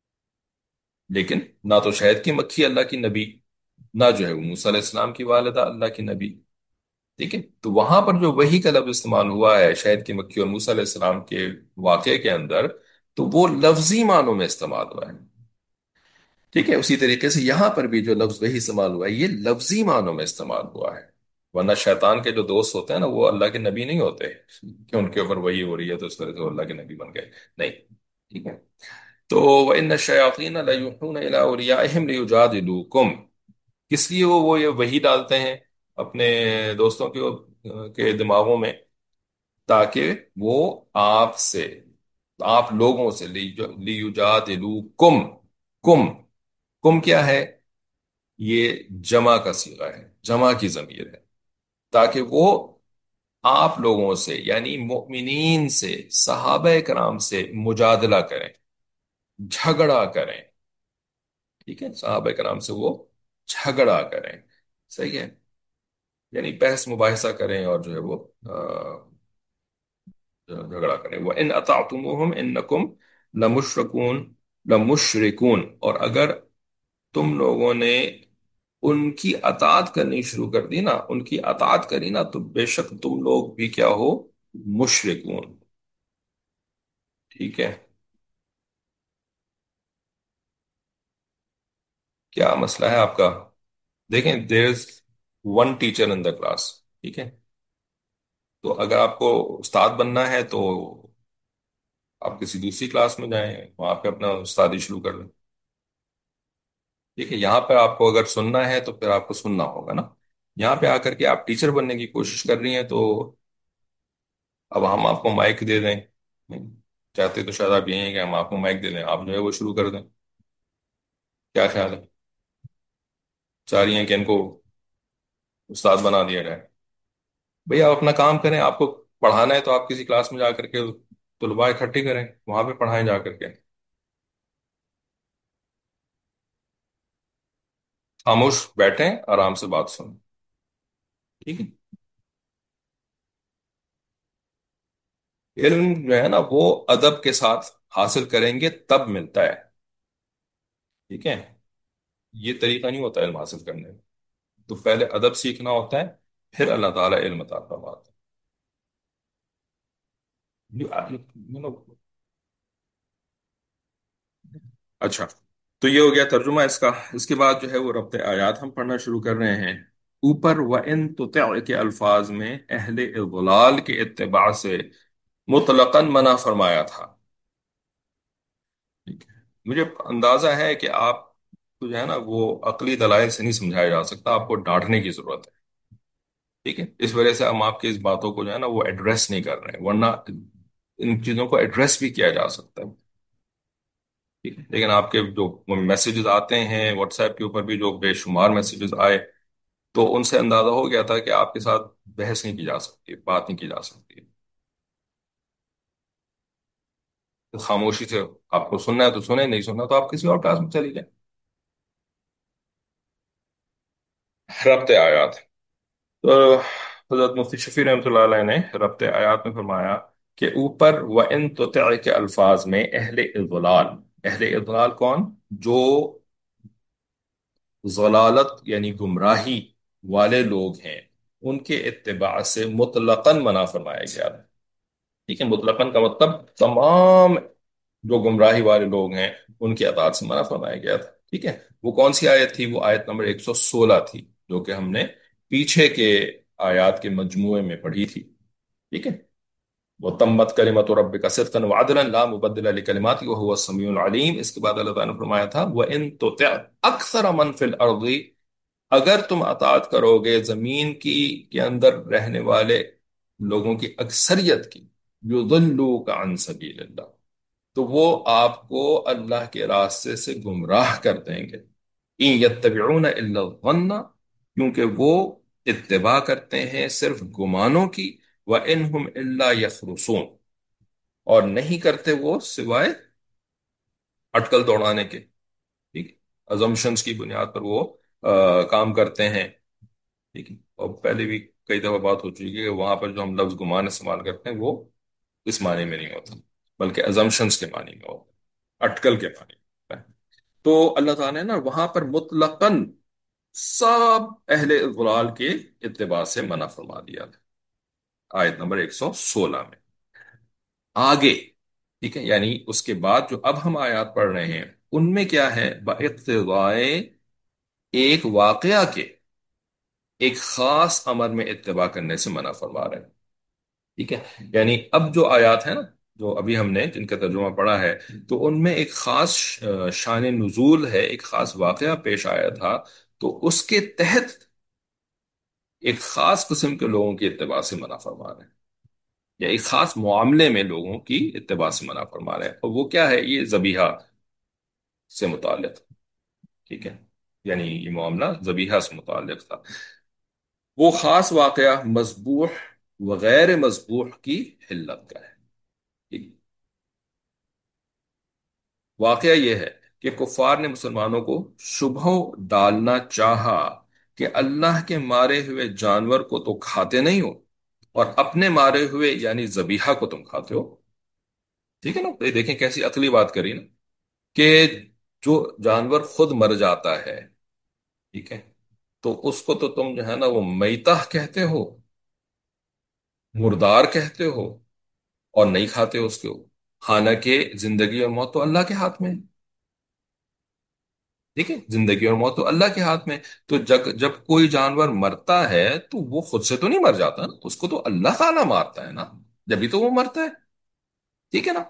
Speaker 1: لیکن نہ تو شہد کی مکھی اللہ کی نبی، نہ جو ہے وہ موسیٰ علیہ السلام کی والدہ اللہ کی نبی. ٹھیک ہے. تو وہاں پر جو وحی کا لفظ استعمال ہوا ہے شہد کی مکھی اور موسیٰ علیہ السلام کے واقعے کے اندر، تو وہ لفظی معنوں میں استعمال ہوا ہے. ٹھیک ہے. اسی طریقے سے یہاں پر بھی جو لفظ وہی استعمال ہوا ہے یہ لفظی معنوں میں استعمال ہوا ہے. ورنہ شیطان کے جو دوست ہوتے ہیں نا وہ اللہ کے نبی نہیں ہوتے کہ ان کے اوپر وہی ہو رہی ہے تو اس طرح سے وہ اللہ کے نبی بن گئے. نہیں. ٹھیک ہے. تو وَإِنَّ الشَّيَاطِينَ لَيُوحُونَ إِلَىٰ أَوْلِيَائِهِمْ لِيُجَادِلُوكُمْ، کس لیے وہ وہ یہ وہی ڈالتے ہیں اپنے دوستوں کے کے دماغوں میں؟ تاکہ وہ آپ سے، آپ لوگوں سے، لیجادلوکم. کم کم کیا ہے؟ یہ جمع کا صیغہ ہے، جمع کی ضمیر ہے. تاکہ وہ آپ لوگوں سے یعنی مؤمنین سے، صحابہ کرام سے مجادلہ کریں، جھگڑا کریں. ٹھیک ہے، صحابہ کرام سے وہ جھگڑا کریں. صحیح ہے، یعنی بحث مباحثہ کریں اور جو ہے وہ جھگڑا کریں. وہ ان اطعتموہم انکم لمشرکون لمشرکون اور اگر تم لوگوں نے ان کی اطاعت کرنی شروع کر دی نا، ان کی اطاعت کری نا، تو بے شک تم لوگ بھی کیا ہو، مشرکون. ٹھیک ہے، کیا مسئلہ ہے آپ کا؟ دیکھیں، there is one teacher in the class. ٹھیک ہے، تو اگر آپ کو استاد بننا ہے تو آپ کسی دوسری کلاس میں جائیں، وہاں پہ اپنا استادی شروع کر لیں. ٹھیک ہے، یہاں پہ آپ کو اگر سننا ہے تو پھر آپ کو سننا ہوگا نا. یہاں پہ آ کر کے آپ ٹیچر بننے کی کوشش کر رہی ہیں، تو اب ہم آپ کو مائک دے دیں. چاہتے تو شاید آپ یہی ہیں کہ ہم آپ کو مائک دے دیں، آپ جو ہے وہ شروع کر دیں. کیا خیال ہے؟ چاہ رہی ہیں کہ ان کو استاد بنا دیا جائے؟ بھئی آپ اپنا کام کریں، آپ کو پڑھانا ہے تو آپ کسی کلاس میں جا کر کے طلباء اکٹھے کریں، وہاں پہ پڑھائیں جا کر کے. خاموش بیٹھیں، آرام سے بات سنیں. ٹھیک ہے، علم جو ہے نا وہ ادب کے ساتھ حاصل کریں گے تب ملتا ہے. ٹھیک ہے، یہ طریقہ نہیں ہوتا علم حاصل کرنے میں. تو پہلے ادب سیکھنا ہوتا ہے، پھر اللہ تعالیٰ علم عطا فرماتا ہے. اچھا، تو یہ ہو گیا ترجمہ اس کا. اس کے بعد جو ہے وہ ربط آیات ہم پڑھنا شروع کر رہے ہیں. اوپر وَإِن تُطِعْ کے الفاظ میں اہل اضلال کے اتباع سے مطلقاً منع فرمایا تھا. ٹھیک ہے، مجھے اندازہ ہے کہ آپ کو جو ہے نا وہ عقلی دلائل سے نہیں سمجھایا جا سکتا، آپ کو ڈانٹنے کی ضرورت ہے. ٹھیک ہے، اس وجہ سے ہم آپ کی اس باتوں کو جو ہے نا وہ ایڈریس نہیں کر رہے ہیں، ورنہ ان چیزوں کو ایڈریس بھی کیا جا سکتا ہے. ٹھیک ہے، لیکن آپ کے جو میسیجز آتے ہیں واٹس ایپ کے اوپر بھی، جو بے شمار میسیجز آئے، تو ان سے اندازہ ہو گیا تھا کہ آپ کے ساتھ بحث نہیں کی جا سکتی، بات نہیں کی جا سکتی. تو خاموشی سے آپ کو سننا ہے تو سنیں، نہیں سننا تو آپ کسی اور کلاس میں چلی جائیں. ربط آیات. تو حضرت مفتی شفیع رحمۃ اللہ علیہ نے ربط آیات میں فرمایا کہ اوپر وَإِن تُطِعْ کے الفاظ میں اہل اضلال. اہل اضلال کون؟ جو ضلالت یعنی گمراہی والے لوگ ہیں، ان کے اتباع سے مطلقاً منع فرمایا گیا ہے. ٹھیک ہے، مطلقاً کا مطلب تمام جو گمراہی والے لوگ ہیں ان کی اطاعت سے منع فرمایا گیا تھا. ٹھیک ہے، وہ کون سی آیت تھی؟ وہ آیت نمبر ایک سو سولہ تھی، جو کہ ہم نے پیچھے کے آیات کے مجموعے میں پڑھی تھی. ٹھیک ہے، وَتَمَّتْ كَلِمَةُ رَبِّكَ صِدْقًا وَعَدْلًا لَا مُبَدِّلَ لِكَلِمَاتِهِ وَهُوَ السَّمِيعُ الْعَلِيمُ. اس کے بعد اللہ تعالیٰ نے فرمایا تھا وَإِن تُطِعْ أَكْثَرَ مَنْ فِي الْأَرْضِ. اگر تم اطاعت کرو گے زمین کی کے اندر رہنے والے لوگوں کی اکثریت کی، یضلوک عن سبیل اللہ، تو وہ آپ کو اللہ کے راستے سے گمراہ کر دیں گے. ان یتبعون الا الظن، کیونکہ وہ اتباع کرتے ہیں صرف گمانوں کی. وَإِنْ هُمْ إِلَّا يَخْرُصُونَ، اور نہیں کرتے وہ سوائے اٹکل دوڑانے کے. ٹھیک، ازمپشنز کی بنیاد پر وہ آ, کام کرتے ہیں. ٹھیک ہے، اور پہلے بھی کئی دفعہ بات ہو چکی ہے کہ وہاں پر جو ہم لفظ گمان استعمال کرتے ہیں وہ اس معنی میں نہیں ہوتا، بلکہ ازمپشنز کے معنی میں ہوتا ہے، اٹکل کے معنی میں ہوتا ہے. تو اللہ تعالیٰ نے نا وہاں پر مطلقاً سب اہل اضلال کے اتباع سے منع فرما دیا تھا، آیت نمبر ایک سو سولہ میں. آگے ٹھیک ہے، یعنی اس کے بعد جو اب ہم آیات پڑھ رہے ہیں ان میں کیا ہے؟ باقتضائے ایک واقعہ کے ایک خاص امر میں اتباع کرنے سے منع فرما رہے ہیں. ٹھیک ہے، یعنی اب جو آیات ہیں نا، جو ابھی ہم نے جن کا ترجمہ پڑھا ہے، تو ان میں ایک خاص شان نزول ہے، ایک خاص واقعہ پیش آیا تھا، تو اس کے تحت ایک خاص قسم کے لوگوں کی اتباع سے منع فرما رہے ہیں، یا ایک خاص معاملے میں لوگوں کی اتباع سے منع فرما رہے ہیں. اور وہ کیا ہے؟ یہ ذبیحہ سے متعلق. ٹھیک ہے، یعنی یہ معاملہ ذبیحہ سے متعلق تھا. وہ خاص واقعہ مذبوح وغیر مذبوح کی حلت کا ہے۔ ٹھیک؟ واقعہ یہ ہے کہ کفار نے مسلمانوں کو شبہ ڈالنا چاہا کہ اللہ کے مارے ہوئے جانور کو تو کھاتے نہیں ہو، اور اپنے مارے ہوئے یعنی ذبیحہ کو تم کھاتے ہو۔ ٹھیک ہے نا؟ یہ دیکھیں کیسی عقلی بات کری نا، کہ جو جانور خود مر جاتا ہے، ٹھیک ہے، تو اس کو تو تم جو ہے نا وہ میتہ کہتے ہو، مردار کہتے ہو، اور نہیں کھاتے ہو اس کو، حالانکہ زندگی اور موت تو اللہ کے ہاتھ میں ہے۔ ٹھیک ہے، زندگی اور موت تو اللہ کے ہاتھ میں۔ تو جب جب کوئی جانور مرتا ہے تو وہ خود سے تو نہیں مر جاتا نا، اس کو تو اللہ تعالیٰ مارتا ہے نا، جبھی تو وہ مرتا ہے۔ ٹھیک ہے نا؟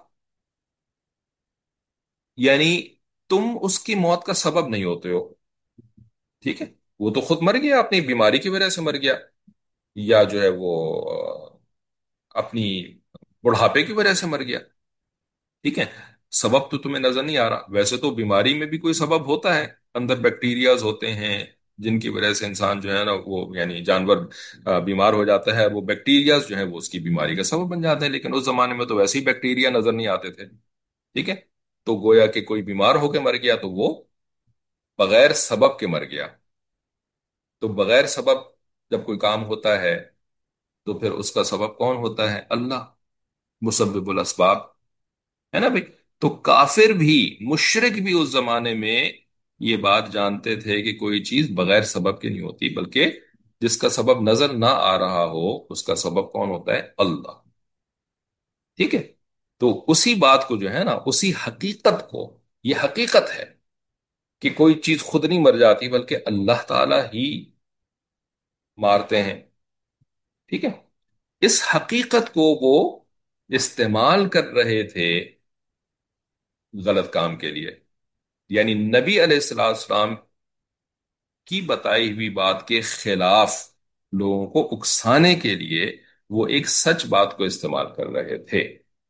Speaker 1: یعنی تم اس کی موت کا سبب نہیں ہوتے ہو۔ ٹھیک ہے، وہ تو خود مر گیا، اپنی بیماری کی وجہ سے مر گیا، یا جو ہے وہ آ، اپنی بڑھاپے کی وجہ سے مر گیا۔ ٹھیک ہے، سبب تو تمہیں نظر نہیں آ رہا۔ ویسے تو بیماری میں بھی کوئی سبب ہوتا ہے، اندر بیکٹیریاز ہوتے ہیں جن کی وجہ سے انسان جو ہے نا وہ یعنی جانور آ، بیمار ہو جاتا ہے، وہ بیکٹیریاز جو ہے وہ اس کی بیماری کا سبب بن جاتے ہیں، لیکن اس زمانے میں تو ویسے ہی بیکٹیریا نظر نہیں آتے تھے۔ ٹھیک ہے، تو گویا کہ کوئی بیمار ہو کے مر گیا تو وہ بغیر سبب کے مر گیا۔ تو بغیر سبب جب کوئی کام ہوتا ہے تو پھر اس کا سبب کون ہوتا ہے؟ اللہ، مسبب الاسباب، ہے نا بھائی؟ تو کافر بھی، مشرک بھی اس زمانے میں یہ بات جانتے تھے کہ کوئی چیز بغیر سبب کی نہیں ہوتی، بلکہ جس کا سبب نظر نہ آ رہا ہو اس کا سبب کون ہوتا ہے؟ اللہ۔ ٹھیک ہے، تو اسی بات کو جو ہے نا، اسی حقیقت کو، یہ حقیقت ہے کہ کوئی چیز خود نہیں مر جاتی بلکہ اللہ تعالی ہی مارتے ہیں۔ ٹھیک ہے، اس حقیقت کو وہ استعمال کر رہے تھے غلط کام کے لیے، یعنی نبی علیہ السلام السلام کی بتائی ہوئی بات کے خلاف لوگوں کو اکسانے کے لیے وہ ایک سچ بات کو استعمال کر رہے تھے۔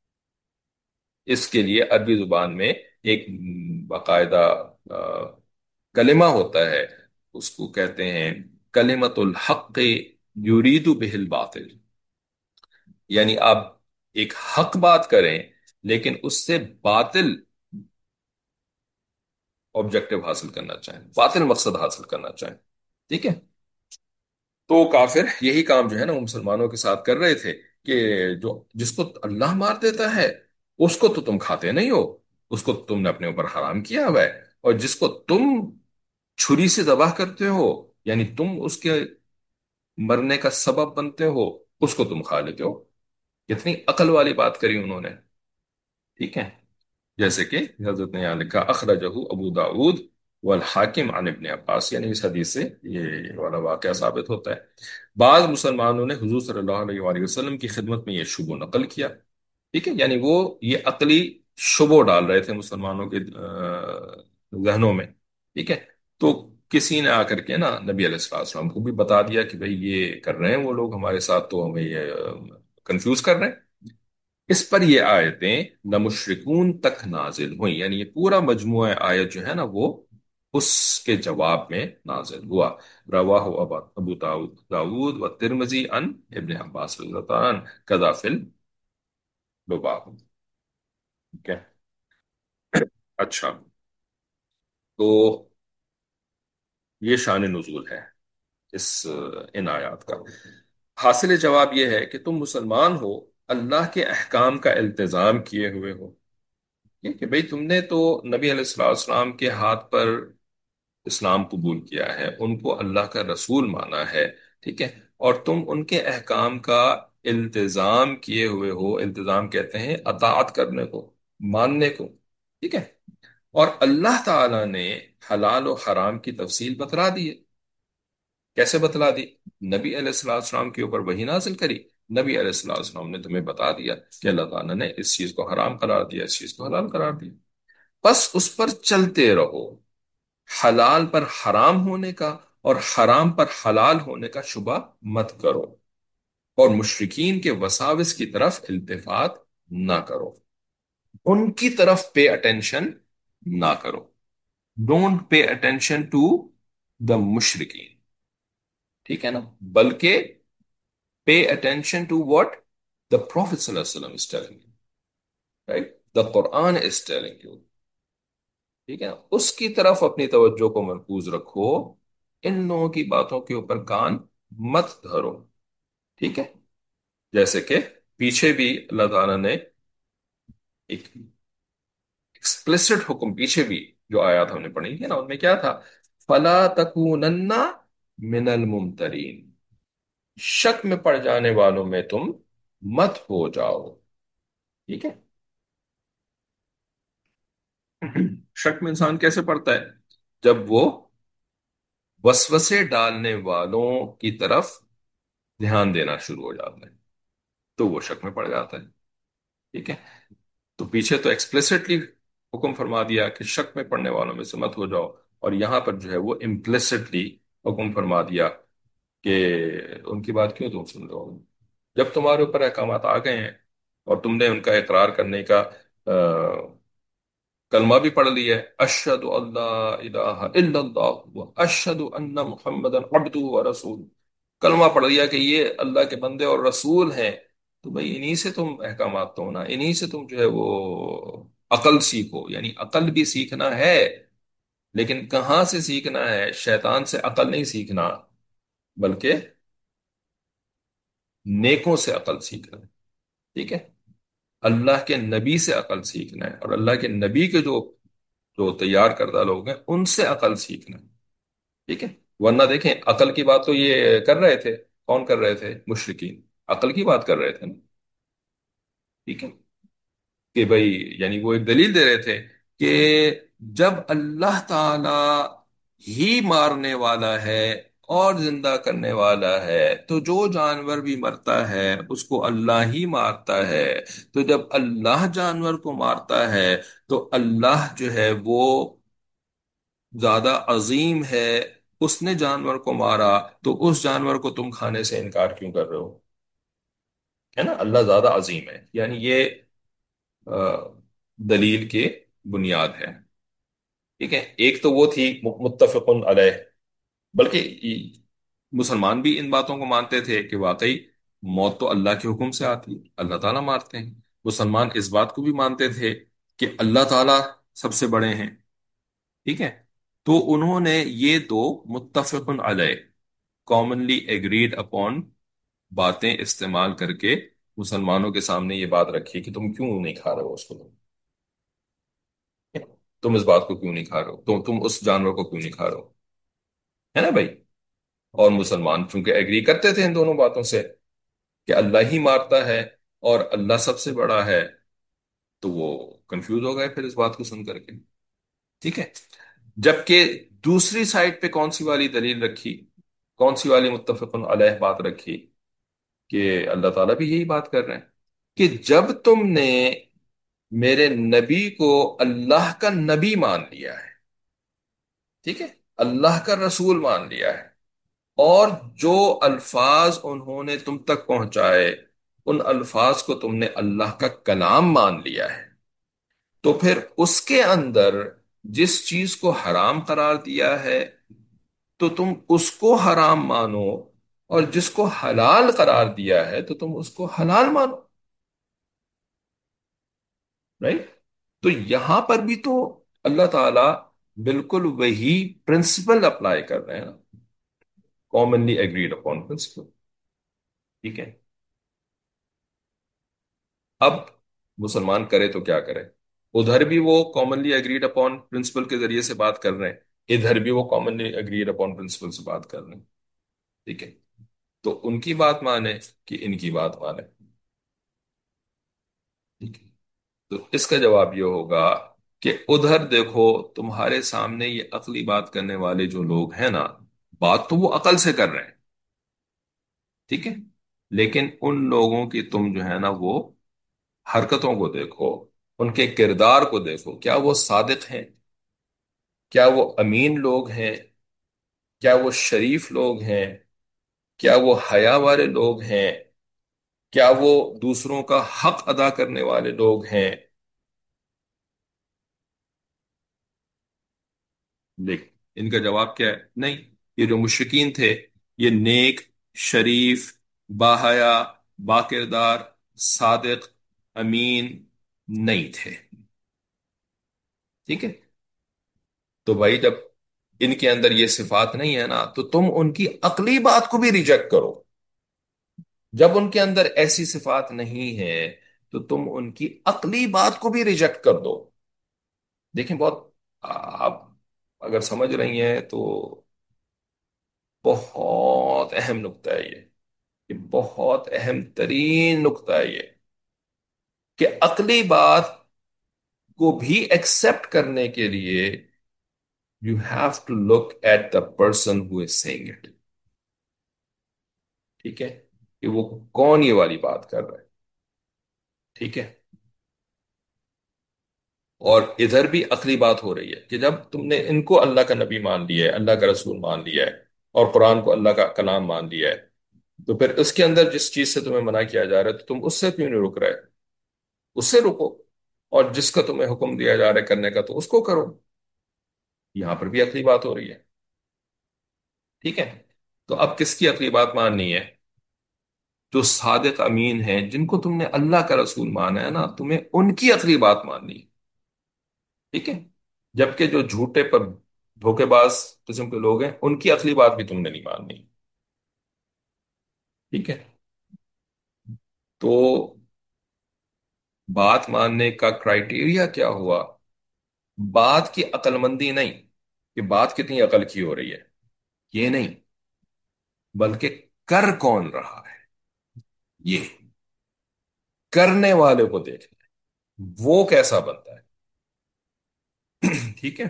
Speaker 1: اس کے لیے عربی زبان میں ایک باقاعدہ آ، کلمہ ہوتا ہے، اس کو کہتے ہیں کلمت الحق یرید بہ الباطل، یعنی آپ ایک حق بات کریں لیکن اس سے باطل آبجیکٹو حاصل کرنا چاہیں، باطل مقصد حاصل کرنا چاہیں۔ ٹھیک ہے، تو کافر یہی کام جو ہے نا وہ مسلمانوں کے ساتھ کر رہے تھے، کہ جو جس کو اللہ مار دیتا ہے اس کو تو تم کھاتے نہیں ہو، اس کو تم نے اپنے اوپر حرام کیا ہوا ہے، اور جس کو تم چھری سے ذبح کرتے ہو، یعنی تم اس کے مرنے کا سبب بنتے ہو، اس کو تم کھا لیتے ہو۔ کتنی عقل والی بات کری انہوں نے۔ ٹھیک ہے، جیسے کہ حضرت نے یہاں لکھا اخرجہ ابو داود والحاکم عن ابن عباس، یعنی اس حدیث سے یہ والا واقعہ ثابت ہوتا ہے۔ بعض مسلمانوں نے حضور صلی اللہ علیہ وآلہ وسلم کی خدمت میں یہ شبہ نقل کیا۔ ٹھیک ہے، یعنی وہ یہ عقلی شبہ ڈال رہے تھے مسلمانوں کے آہ، ذہنوں میں۔ ٹھیک ہے، تو کسی نے آ کر کے نا نبی علیہ الصلوۃ والسلام کو بھی بتا دیا کہ بھئی یہ کر رہے ہیں وہ لوگ ہمارے ساتھ، تو ہمیں یہ کنفیوز کر رہے ہیں۔ اس پر یہ آیتیں لمشرکون تک نازل ہوئیں، یعنی یہ پورا مجموعہ آیت جو ہے نا وہ اس کے جواب میں نازل ہوا۔ رواہ ابا ابو داود داود و ترمذی عن ابن عباس رضی اللہ عنہ کذا فی الباب۔ ٹھیک ہے، اچھا، تو یہ شان نزول ہے اس ان آیات کا۔ حاصل جواب یہ ہے کہ تم مسلمان ہو، اللہ کے احکام کا التزام کیے ہوئے ہو، یہ کہ بھئی تم نے تو نبی علیہ الصلوۃ والسلام کے ہاتھ پر اسلام قبول کیا ہے، ان کو اللہ کا رسول مانا ہے۔ ٹھیک ہے، اور تم ان کے احکام کا التزام کیے ہوئے ہو، التزام کہتے ہیں اطاعت کرنے کو، ماننے کو۔ ٹھیک ہے، اور اللہ تعالی نے حلال و حرام کی تفصیل بتلا دی ہے۔ کیسے بتلا دی؟ نبی علیہ الصلوۃ والسلام کے اوپر وحی نازل کری، نبی علیہ الصلوۃ والسلام نے تمہیں بتا دیا کہ اللہ تعالیٰ نے اس چیز کو حرام قرار دیا، اس چیز کو حلال قرار دیا، بس اس پر چلتے رہو۔ حلال پر حرام ہونے کا اور حرام پر حلال ہونے کا شبہ مت کرو، اور مشرکین کے وساوس کی طرف التفات نہ کرو، ان کی طرف پے اٹینشن نہ کرو۔ Don't pay attention to the مشرکین، ٹھیک ہے نا، بلکہ pay attention to what the Prophet sallallahu alaihi wasallam is telling you, right? The Quran is telling you. ٹھیک ہے نا؟ اس کی طرف اپنی توجہ کو مرکوز رکھو، ان لوگوں کی باتوں کے اوپر کان مت دھرو، ٹھیک ہے؟ جیسے کہ پیچھے بھی اللہ تعالیٰ نے ایک ایکسپلسٹ حکم، پیچھے بھی جو آیات ہم نے پڑھی ہے نا، ان میں کیا تھا؟ فلا تکونن من الممترین، شک میں پڑ جانے والوں میں تم مت ہو جاؤ، ٹھیک ہے؟ شک میں انسان کیسے پڑتا ہے؟ جب وہ وسوسے ڈالنے والوں کی طرف دھیان دینا شروع ہو جاتا ہے تو وہ شک میں پڑ جاتا ہے، ٹھیک ہے؟ تو پیچھے تو ایکسپلیسٹلی حکم فرما دیا کہ شک میں پڑنے والوں میں سے مت ہو جاؤ، اور یہاں پر جو ہے وہ امپلیسٹلی حکم فرما دیا کہ ان کی بات کیوں تم سن رہے ہو؟ جب تمہارے اوپر احکامات آ گئے ہیں اور تم نے ان کا اقرار کرنے کا کلمہ بھی پڑھ لیا ہے، اشہد اللہ الہ الا اللہ و اشہد ان محمد عبدہ و رسول، کلمہ پڑھ لیا کہ یہ اللہ کے بندے اور رسول ہیں، تو بھئی انہی سے تم احکامات تو ہونا، انہی سے تم جو ہے وہ عقل سیکھو، یعنی عقل بھی سیکھنا ہے، لیکن کہاں سے سیکھنا ہے؟ شیطان سے عقل نہیں سیکھنا، بلکہ نیکوں سے عقل سیکھنا ہے، ٹھیک ہے؟ اللہ کے نبی سے عقل سیکھنا ہے، اور اللہ کے نبی کے جو جو تیار کردہ لوگ ہیں ان سے عقل سیکھنا ہے، ٹھیک ہے؟ ورنہ دیکھیں، عقل کی بات تو یہ کر رہے تھے، کون کر رہے تھے؟ مشرکین عقل کی بات کر رہے تھے نا، ٹھیک ہے؟ کہ بھئی یعنی وہ ایک دلیل دے رہے تھے کہ جب اللہ تعالی ہی مارنے والا ہے اور زندہ کرنے والا ہے تو جو جانور بھی مرتا ہے اس کو اللہ ہی مارتا ہے، تو جب اللہ جانور کو مارتا ہے تو اللہ جو ہے وہ زیادہ عظیم ہے، اس نے جانور کو مارا تو اس جانور کو تم کھانے سے انکار کیوں کر رہے ہو؟ ہے نا؟ اللہ زیادہ عظیم ہے، یعنی یہ آ، دلیل کی بنیاد ہے، ٹھیک ہے؟ ایک تو وہ تھی متفق علیہ، بلکہ مسلمان بھی ان باتوں کو مانتے تھے کہ واقعی موت تو اللہ کے حکم سے آتی ہے، اللہ تعالیٰ مارتے ہیں۔ مسلمان اس بات کو بھی مانتے تھے کہ اللہ تعالیٰ سب سے بڑے ہیں، ٹھیک ہے؟ تو انہوں نے یہ دو متفق علیہ، کامنلی ایگریڈ اپون باتیں استعمال کر کے مسلمانوں کے سامنے یہ بات رکھی کہ تم کیوں نہیں کھا رہے ہو اس کو، تم اس بات کو کیوں نہیں کھا رہے ہو، تم تم اس جانور کو کیوں نہیں کھا رہے ہو، ہے نا بھائی؟ اور مسلمان چونکہ ایگری کرتے تھے ان دونوں باتوں سے کہ اللہ ہی مارتا ہے اور اللہ سب سے بڑا ہے، تو وہ کنفیوز ہو گئے پھر اس بات کو سن کر کے، ٹھیک ہے؟ جبکہ دوسری سائڈ پہ کون سی والی دلیل رکھی، کون سی والی متفق علیہ بات رکھی؟ کہ اللہ تعالیٰ بھی یہی بات کر رہے ہیں کہ جب تم نے میرے نبی کو اللہ کا نبی مان لیا ہے، ٹھیک ہے، اللہ کا رسول مان لیا ہے، اور جو الفاظ انہوں نے تم تک پہنچائے ان الفاظ کو تم نے اللہ کا کلام مان لیا ہے، تو پھر اس کے اندر جس چیز کو حرام قرار دیا ہے تو تم اس کو حرام مانو، اور جس کو حلال قرار دیا ہے تو تم اس کو حلال مانو، رائٹ؟ تو یہاں پر بھی تو اللہ تعالی بالکل وہی پرنسپل اپلائی کر رہے ہیں، کامنلی اگریڈ اپون پرنسپل، ٹھیک ہے؟ اب مسلمان کرے تو کیا کرے؟ ادھر بھی وہ کامنلی اگریڈ اپون پرنسپل کے ذریعے سے بات کر رہے ہیں، ادھر بھی وہ کامنلی اگریڈ اپون پرنسپل سے بات کر رہے ہیں، ٹھیک ہے؟ تو ان کی بات مانے کہ ان کی بات مانے، ٹھیک ہے؟ تو اس کا جواب یہ ہوگا کہ ادھر دیکھو، تمہارے سامنے یہ عقلی بات کرنے والے جو لوگ ہیں نا، بات تو وہ عقل سے کر رہے ہیں، ٹھیک ہے؟ لیکن ان لوگوں کی تم جو ہے نا وہ حرکتوں کو دیکھو، ان کے کردار کو دیکھو، کیا وہ صادق ہیں؟ کیا وہ امین لوگ ہیں؟ کیا وہ شریف لوگ ہیں؟ کیا وہ حیا والے لوگ ہیں؟ کیا وہ دوسروں کا حق ادا کرنے والے لوگ ہیں؟ دیکھ، ان کا جواب کیا ہے؟ نہیں، یہ جو مشرکین تھے یہ نیک، شریف، باحیا، باکردار، صادق، امین نہیں تھے. ٹھیک ہے. تو بھائی جب ان کے اندر یہ صفات نہیں ہے نا، تو تم ان کی عقلی بات کو بھی ریجیکٹ کرو. جب ان کے اندر ایسی صفات نہیں ہے تو تم ان کی عقلی بات کو بھی ریجیکٹ کر دو. دیکھیں بہت، آپ اگر سمجھ رہی ہیں تو بہت اہم نقطہ ہے یہ. یہ بہت اہم ترین نقطہ ہے یہ، کہ عقلی بات کو بھی ایکسپٹ کرنے کے لیے you have to look at the person who is seeing it. ٹھیک ہے، کہ وہ کون یہ والی بات کر رہا ہے. ٹھیک ہے. اور ادھر بھی عقلی بات ہو رہی ہے کہ جب تم نے ان کو اللہ کا نبی مان لیا ہے، اللہ کا رسول مان لیا ہے، اور قرآن کو اللہ کا کلام مان لیا ہے، تو پھر اس کے اندر جس چیز سے تمہیں منع کیا جا رہا ہے تو تم اس سے کیوں نہیں رک رہے؟ اس سے رکو. اور جس کا تمہیں حکم دیا جا رہا ہے کرنے کا تو اس کو کرو. یہاں پر بھی عقلی بات ہو رہی ہے. ٹھیک ہے. تو اب کس کی عقلی بات ماننی ہے؟ جو صادق امین ہیں، جن کو تم نے اللہ کا رسول مانا ہے نا، تمہیں ان کی عقلی بات ماننی ہے. ٹھیک ہے. جبکہ جو جھوٹے پر دھوکے باز قسم کے لوگ ہیں، ان کی عقلی بات بھی تم نے نہیں ماننی. ٹھیک ہے. تو بات ماننے کا کرائٹیریا کیا ہوا؟ بات کی عقل مندی نہیں، کہ بات کتنی عقل کی ہو رہی ہے، یہ نہیں، بلکہ کر کون رہا ہے. یہ کرنے والے کو دیکھنا ہے، وہ کیسا بنتا ہے. ٹھیک ہے.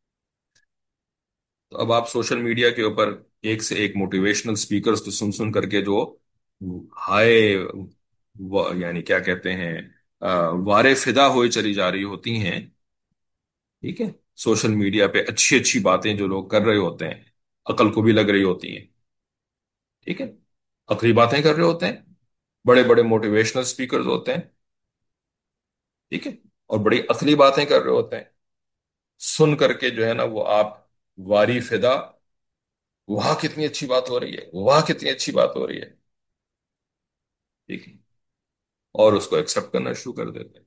Speaker 1: تو اب آپ سوشل میڈیا کے اوپر ایک سے ایک موٹیویشنل سپیکرز تو سن سن کر کے جو ہائے، و- یعنی کیا کہتے ہیں، آ، وارے فدا ہوئی چلی جا رہی ہوتی ہیں. ٹھیک ہے. سوشل میڈیا پہ اچھی اچھی باتیں جو لوگ کر رہے ہوتے ہیں، عقل کو بھی لگ رہی ہوتی ہیں. ٹھیک ہے. عقلی باتیں کر رہے ہوتے ہیں، بڑے بڑے موٹیویشنل سپیکرز ہوتے ہیں. ٹھیک ہے. اور بڑی عقلی باتیں کر رہے ہوتے ہیں. سن کر کے جو ہے نا وہ آپ واری فدا، وہاں کتنی اچھی بات ہو رہی ہے، وہاں کتنی اچھی بات ہو رہی ہے. ٹھیک ہے. اور اس کو ایکسپٹ کرنا شروع کر دیتے ہیں.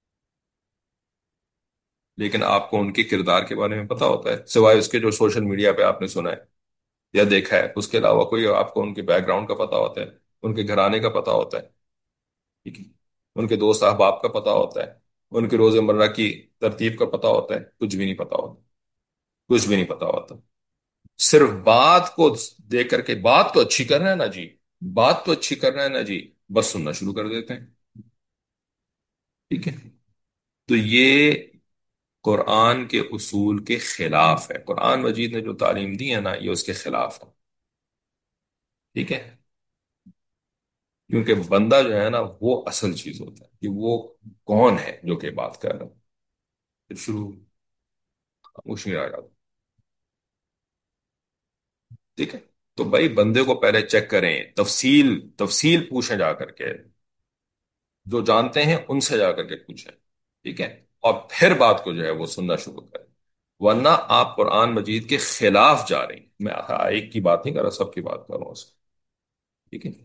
Speaker 1: لیکن آپ کو ان کے کردار کے بارے میں پتا ہوتا ہے، سوائے اس کے جو سوشل میڈیا پہ آپ نے سنا ہے یا دیکھا ہے، اس کے علاوہ کوئی آپ کو ان کے بیک گراؤنڈ کا پتا ہوتا ہے، ان کے گھرانے کا پتا ہوتا ہے. ٹھیک ہے. ان کے دوست احباب کا پتا ہوتا ہے، ان کے روز مرہ کی ترتیب کا پتا ہوتا ہے؟ کچھ بھی نہیں پتا ہوتا. کچھ بھی نہیں پتا ہوتا. صرف بات کو دیکھ کر کے، بات تو اچھی کر رہے ہیں نا جی، بات تو اچھی کر رہے ہیں نا جی، بس سننا شروع کر دیتے ہیں. ٹھیک ہے. تو یہ قرآن کے اصول کے خلاف ہے. قرآن مجید نے جو تعلیم دی ہے نا، یہ اس کے خلاف ہے. ٹھیک ہے. کیونکہ بندہ جو ہے نا، وہ اصل چیز ہوتا ہے کہ وہ کون ہے جو کہ بات کر رہا ہے. پھر شروع خاموش نہیں رہ جاتا. ٹھیک ہے. تو بھائی بندے کو پہلے چیک کریں، تفصیل تفصیل پوچھیں جا کر کے، جو جانتے ہیں ان سے جا کر کے پوچھیں. ٹھیک ہے. اور پھر بات کو جو ہے وہ سننا شروع کریں. ورنہ آپ قرآن مجید کے خلاف جا رہی ہیں. میں ایک کی بات نہیں کر رہا، سب کی بات کر رہا ہوں اس. ٹھیک ہے.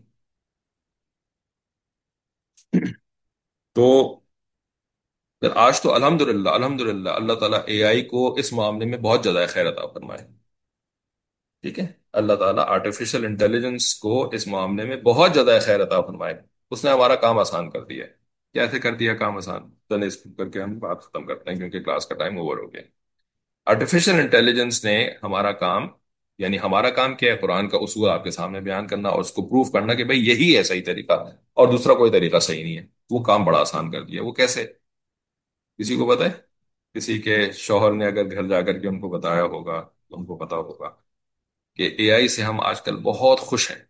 Speaker 1: تو پھر آج تو الحمدللہ الحمدللہ اللہ تعالیٰ اے آئی کو اس معاملے میں بہت زیادہ خیر عطا فرمائے. ٹھیک ہے. اللہ تعالیٰ آرٹیفیشل انٹیلیجنس کو اس معاملے میں بہت زیادہ خیر عطا فرمائے. اس نے ہمارا کام آسان کر دیا ہے. کیسے کر دیا کام آسان؟ چلیں اس کر کے ہم بات ختم کرتے ہیں کیونکہ کلاس کا ٹائم اوور ہو گیا. آرٹیفیشل انٹیلیجنس نے ہمارا کام، یعنی ہمارا کام کیا ہے؟ قرآن کا اصول آپ کے سامنے بیان کرنا اور اس کو پروف کرنا کہ بھئی یہی ہے صحیح طریقہ، اور دوسرا کوئی طریقہ صحیح نہیں ہے. وہ کام بڑا آسان کر دیا. وہ کیسے؟ کسی کو پتہ ہے؟ کسی کے شوہر نے اگر گھر جا کر کے ان کو بتایا ہوگا تو ان کو پتا ہوگا کہ اے آئی سے ہم آج کل بہت خوش ہیں.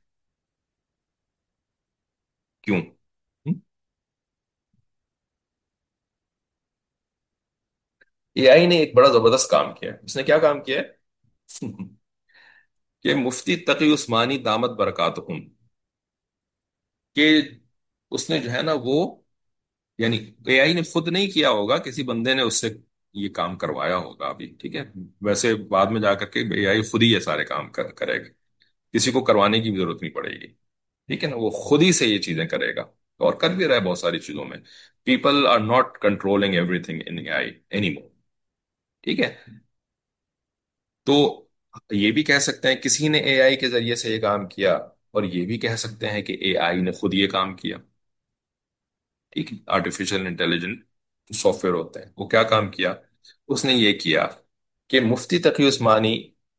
Speaker 1: کیوں؟ اے آئی نے ایک بڑا زبردست کام کیا ہے. اس نے کیا کام کیا ہے؟ کہ مفتی تقی عثمانی دامت برکاتہم، کہ اس نے جو ہے نا وہ، یعنی اے آئی نے خود نہیں کیا ہوگا، کسی بندے نے اس سے یہ کام کروایا ہوگا ابھی. ٹھیک ہے. ویسے بعد میں جا کر کے اے آئی خود ہی یہ سارے کام کر کرے گا. کسی کو کروانے کی بھی ضرورت نہیں پڑے گی. ٹھیک ہے نا، وہ خود ہی سے یہ چیزیں کرے گا، اور کر بھی رہا ہے بہت ساری چیزوں میں. People are not controlling everything in A I any more. ٹھیک ہے. تو یہ بھی کہہ سکتے ہیں کسی نے اے آئی کے ذریعے سے یہ کام کیا، اور یہ بھی کہہ سکتے ہیں کہ اے آئی نے خود یہ کام کیا. ٹھیک ہے. آرٹیفیشل انٹیلیجنٹ سافٹ ویئر ہوتے ہیں، وہ کیا کام کیا؟ اس نے یہ کیا کہ مفتی تقی عثمانی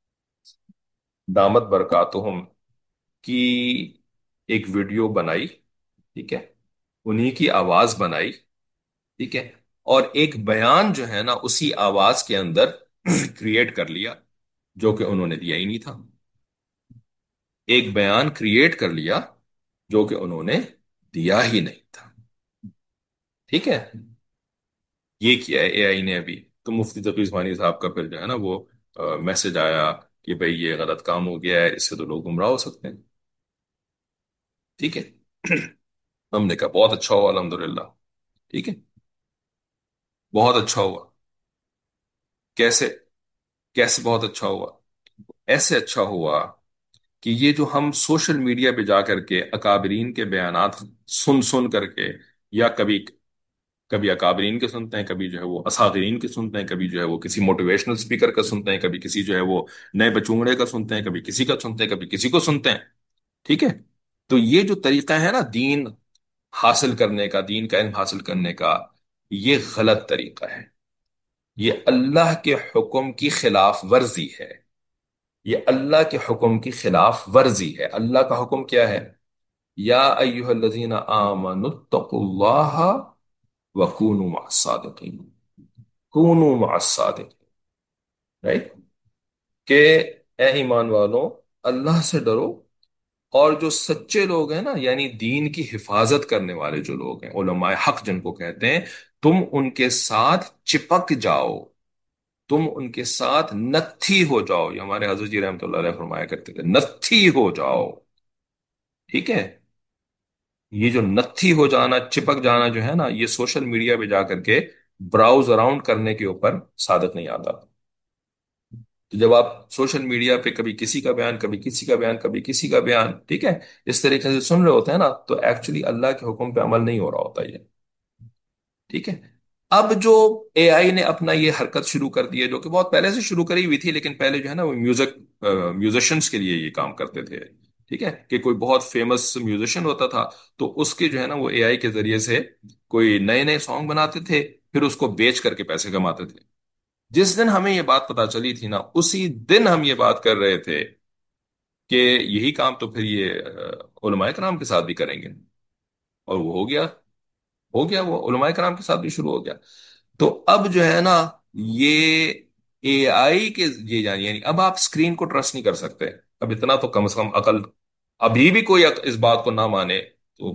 Speaker 1: دامت برکاتہم کی ایک ویڈیو بنائی. ٹھیک ہے. انہی کی آواز بنائی. ٹھیک ہے. اور ایک بیان جو ہے نا اسی آواز کے اندر کریٹ کر لیا، جو کہ انہوں نے دیا ہی نہیں تھا. ایک بیان کریٹ کر لیا جو کہ انہوں نے دیا ہی نہیں تھا. ٹھیک ہے. یہ کیا ہے اے آئی نے ابھی. تو مفتی تقی عثمانی صاحب کا پھر جو ہے نا وہ میسج آیا کہ بھئی یہ غلط کام ہو گیا ہے، اس سے تو لوگ گمراہ ہو سکتے ہیں. ٹھیک ہے. ہم نے کہا بہت اچھا ہوا الحمدللہ. ٹھیک ہے. بہت اچھا ہوا. کیسے؟ کیسے بہت اچھا ہوا؟ ایسے اچھا ہوا کہ یہ جو ہم سوشل میڈیا پہ جا کر کے اکابرین کے بیانات سن سن کر کے، یا کبھی کبھی اکابرین کے سنتے ہیں، کبھی جو ہے وہ اساغرین کے سنتے ہیں، کبھی جو ہے وہ کسی موٹیویشنل اسپیکر کا سنتے ہیں، کبھی کسی جو ہے وہ نئے بچونگڑے کا سنتے ہیں، کبھی کسی کا سنتے ہیں، کبھی کسی کو سنتے ہیں. ٹھیک ہے. تو یہ جو طریقہ ہے نا دین حاصل کرنے کا، دین کا علم حاصل کرنے کا، یہ غلط طریقہ ہے. یہ اللہ کے حکم کی خلاف ورزی ہے. یہ اللہ کے حکم کی خلاف ورزی ہے. اللہ کا حکم کیا ہے؟ یا ایہا الذین آمنوا اتقوا اللہ وکونوا مع الصادقین. کونوا مع الصادقین. رائٹ. کہ اے ایمان والوں، اللہ سے ڈرو، اور جو سچے لوگ ہیں نا، یعنی دین کی حفاظت کرنے والے جو لوگ ہیں، علماء حق جن کو کہتے ہیں، تم ان کے ساتھ چپک جاؤ، تم ان کے ساتھ نتھی ہو جاؤ. یہ ہمارے حضرت جی رحمۃ اللہ علیہ فرمایا کرتے تھے، نتھی ہو جاؤ. ٹھیک ہے. یہ جو نتھی ہو جانا، چپک جانا جو ہے نا، یہ سوشل میڈیا پہ جا کر کے براؤز اراؤنڈ کرنے کے اوپر صادق نہیں آتا. تو جب آپ سوشل میڈیا پہ کبھی کسی کا بیان، کبھی کسی کا بیان، کبھی کسی کا بیان، ٹھیک ہے، اس طریقے سے سن رہے ہوتے ہیں نا، تو ایکچولی اللہ کے حکم پہ عمل نہیں ہو رہا ہوتا یہ. ٹھیک ہے. اب جو اے آئی نے اپنا یہ حرکت شروع کر دی ہے، جو کہ بہت پہلے سے شروع کری ہوئی تھی، لیکن پہلے جو ہے نا وہ میوزک میوزیشنس کے لیے یہ کام کرتے تھے. ٹھیک ہے. کہ کوئی بہت فیمس میوزیشین ہوتا تھا، تو اس کے جو ہے نا وہ اے آئی کے ذریعے سے کوئی نئے نئے سانگ بناتے تھے، پھر اس کو بیچ کر کے پیسے کماتے تھے. جس دن ہمیں یہ بات پتا چلی تھی نا، اسی دن ہم یہ بات کر رہے تھے کہ یہی کام تو پھر یہ آہ، علماء کرام کے ساتھ بھی کریں گے. اور وہ ہو گیا. ہو گیا وہ علماء کرام کے ساتھ بھی شروع ہو گیا. تو اب جو ہے نا یہ اے آئی کے یہ جان یعنی اب آپ اسکرین کو ٹرسٹ نہیں کر سکتے. اب اتنا تو کم از کم عقل. ابھی بھی کوئی عق- اس بات کو نہ مانے تو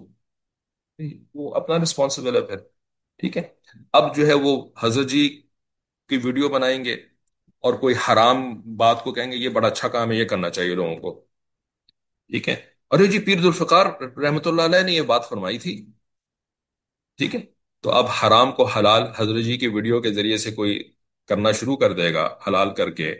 Speaker 1: وہ اپنا رسپانسبل ہے پھر. ٹھیک ہے. اب جو ہے وہ حضرت جی کی ویڈیو بنائیں گے، اور کوئی حرام بات کو کہیں گے یہ بڑا اچھا کام ہے، یہ کرنا چاہیے لوگوں کو. ٹھیک ہے. ارے جی پیر ذوالفقار رحمۃ اللہ علیہ نے یہ بات فرمائی تھی. ٹھیک ہے. تو اب حرام کو حلال حضرت جی کی ویڈیو کے ذریعے سے کوئی کرنا شروع کر دے گا حلال کر کے،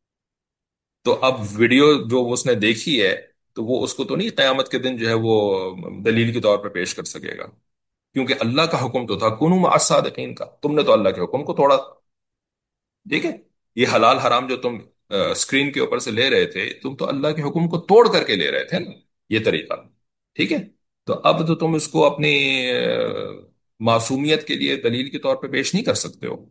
Speaker 1: تو اب ویڈیو جو اس نے دیکھی ہے، تو وہ اس کو تو نہیں قیامت کے دن جو ہے وہ دلیل کے طور پر پیش کر سکے گا. کیونکہ اللہ کا حکم تو تھا کنوا مع الصادقین کا، تم نے تو اللہ کے حکم کو توڑا. ٹھیک ہے. یہ حلال حرام جو تم اسکرین کے اوپر سے لے رہے تھے، تم تو اللہ کے حکم کو توڑ کر کے لے رہے تھے نا، یہ طریقہ. ٹھیک ہے. تو اب تو تم اس کو اپنی آہ، معصومیت کے لیے دلیل کے طور پہ پیش نہیں کر سکتے ہو.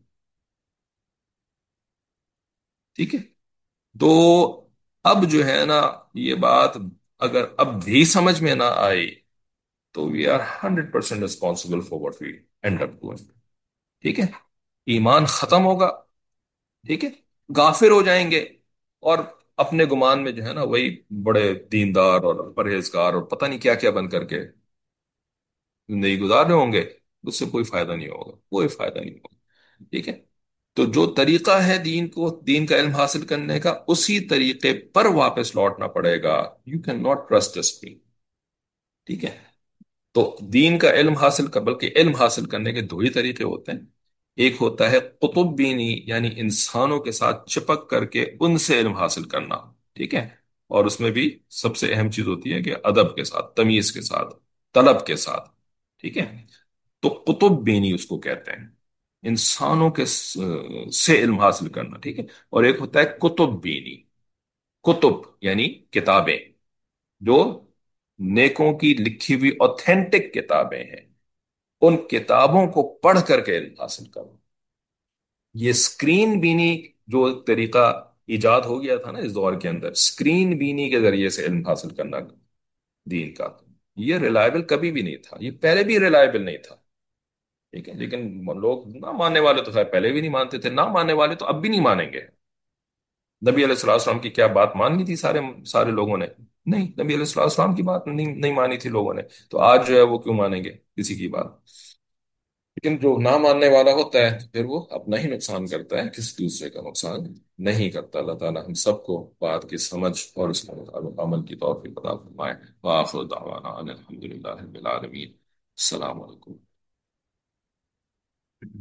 Speaker 1: ٹھیک ہے. تو اب جو ہے نا یہ بات اگر اب بھی سمجھ میں نہ آئی، تو we are hundred percent responsible for what we end up doing. ٹھیک ہے. ایمان ختم ہوگا. ٹھیک ہے. غافر ہو جائیں گے، اور اپنے گمان میں جو ہے نا وہی بڑے دیندار اور پرہیزگار اور پتہ نہیں کیا کیا بن کر کے زندگی گزار رہے ہوں گے. اس سے کوئی فائدہ نہیں ہوگا، کوئی فائدہ نہیں ہوگا. ٹھیک ہے. تو جو طریقہ ہے دین کو دین کا علم حاصل کرنے کا، اسی طریقے پر واپس لوٹنا پڑے گا. You can not trust this thing. ٹھیک ہے. تو دین کا علم حاصل کر بلکہ علم حاصل کرنے کے دو ہی طریقے ہوتے ہیں. ایک ہوتا ہے قطب بینی، یعنی انسانوں کے ساتھ چپک کر کے ان سے علم حاصل کرنا. ٹھیک ہے. اور اس میں بھی سب سے اہم چیز ہوتی ہے کہ ادب کے ساتھ، تمیز کے ساتھ، طلب کے ساتھ، ٹھیک ہے؟ تو کتب بینی اس کو کہتے ہیں، انسانوں کے س- سے علم حاصل کرنا، ٹھیک ہے؟ اور ایک ہوتا ہے کتب بینی، کتب یعنی کتابیں، جو نیکوں کی لکھی ہوئی اوتھینٹک کتابیں ہیں، ان کتابوں کو پڑھ کر کے علم حاصل کرنا۔ یہ اسکرین بینی جو طریقہ ایجاد ہو گیا تھا نا اس دور کے اندر، اسکرین بینی کے ذریعے سے علم حاصل کرنا دین کا، یہ ریلائبل کبھی بھی نہیں تھا، یہ پہلے بھی ریلائبل نہیں تھا، ٹھیک ہے؟ لیکن لوگ نہ ماننے والے تو خیر پہلے بھی نہیں مانتے تھے، نہ ماننے والے تو اب بھی نہیں مانیں گے۔ نبی علیہ الصلوۃ والسلام کی کیا بات ماننی تھی سارے سارے لوگوں نے؟ نہیں، نبی علیہ الصلوۃ والسلام کی بات نہیں نہیں مانی تھی لوگوں نے، تو آج جو ہے وہ کیوں مانیں گے کسی کی بات؟ لیکن جو نہ ماننے والا ہوتا ہے تو پھر وہ اپنا ہی نقصان کرتا ہے، کسی دوسرے کا نقصان نہیں کرتا۔ اللہ تعالیٰ ہم سب کو بات کی سمجھ اور اس کے مطابق عمل کی توفیق عطا فرمائے۔ وآخر دعوانا ان الحمد للہ رب العالمین۔ السلام علیکم۔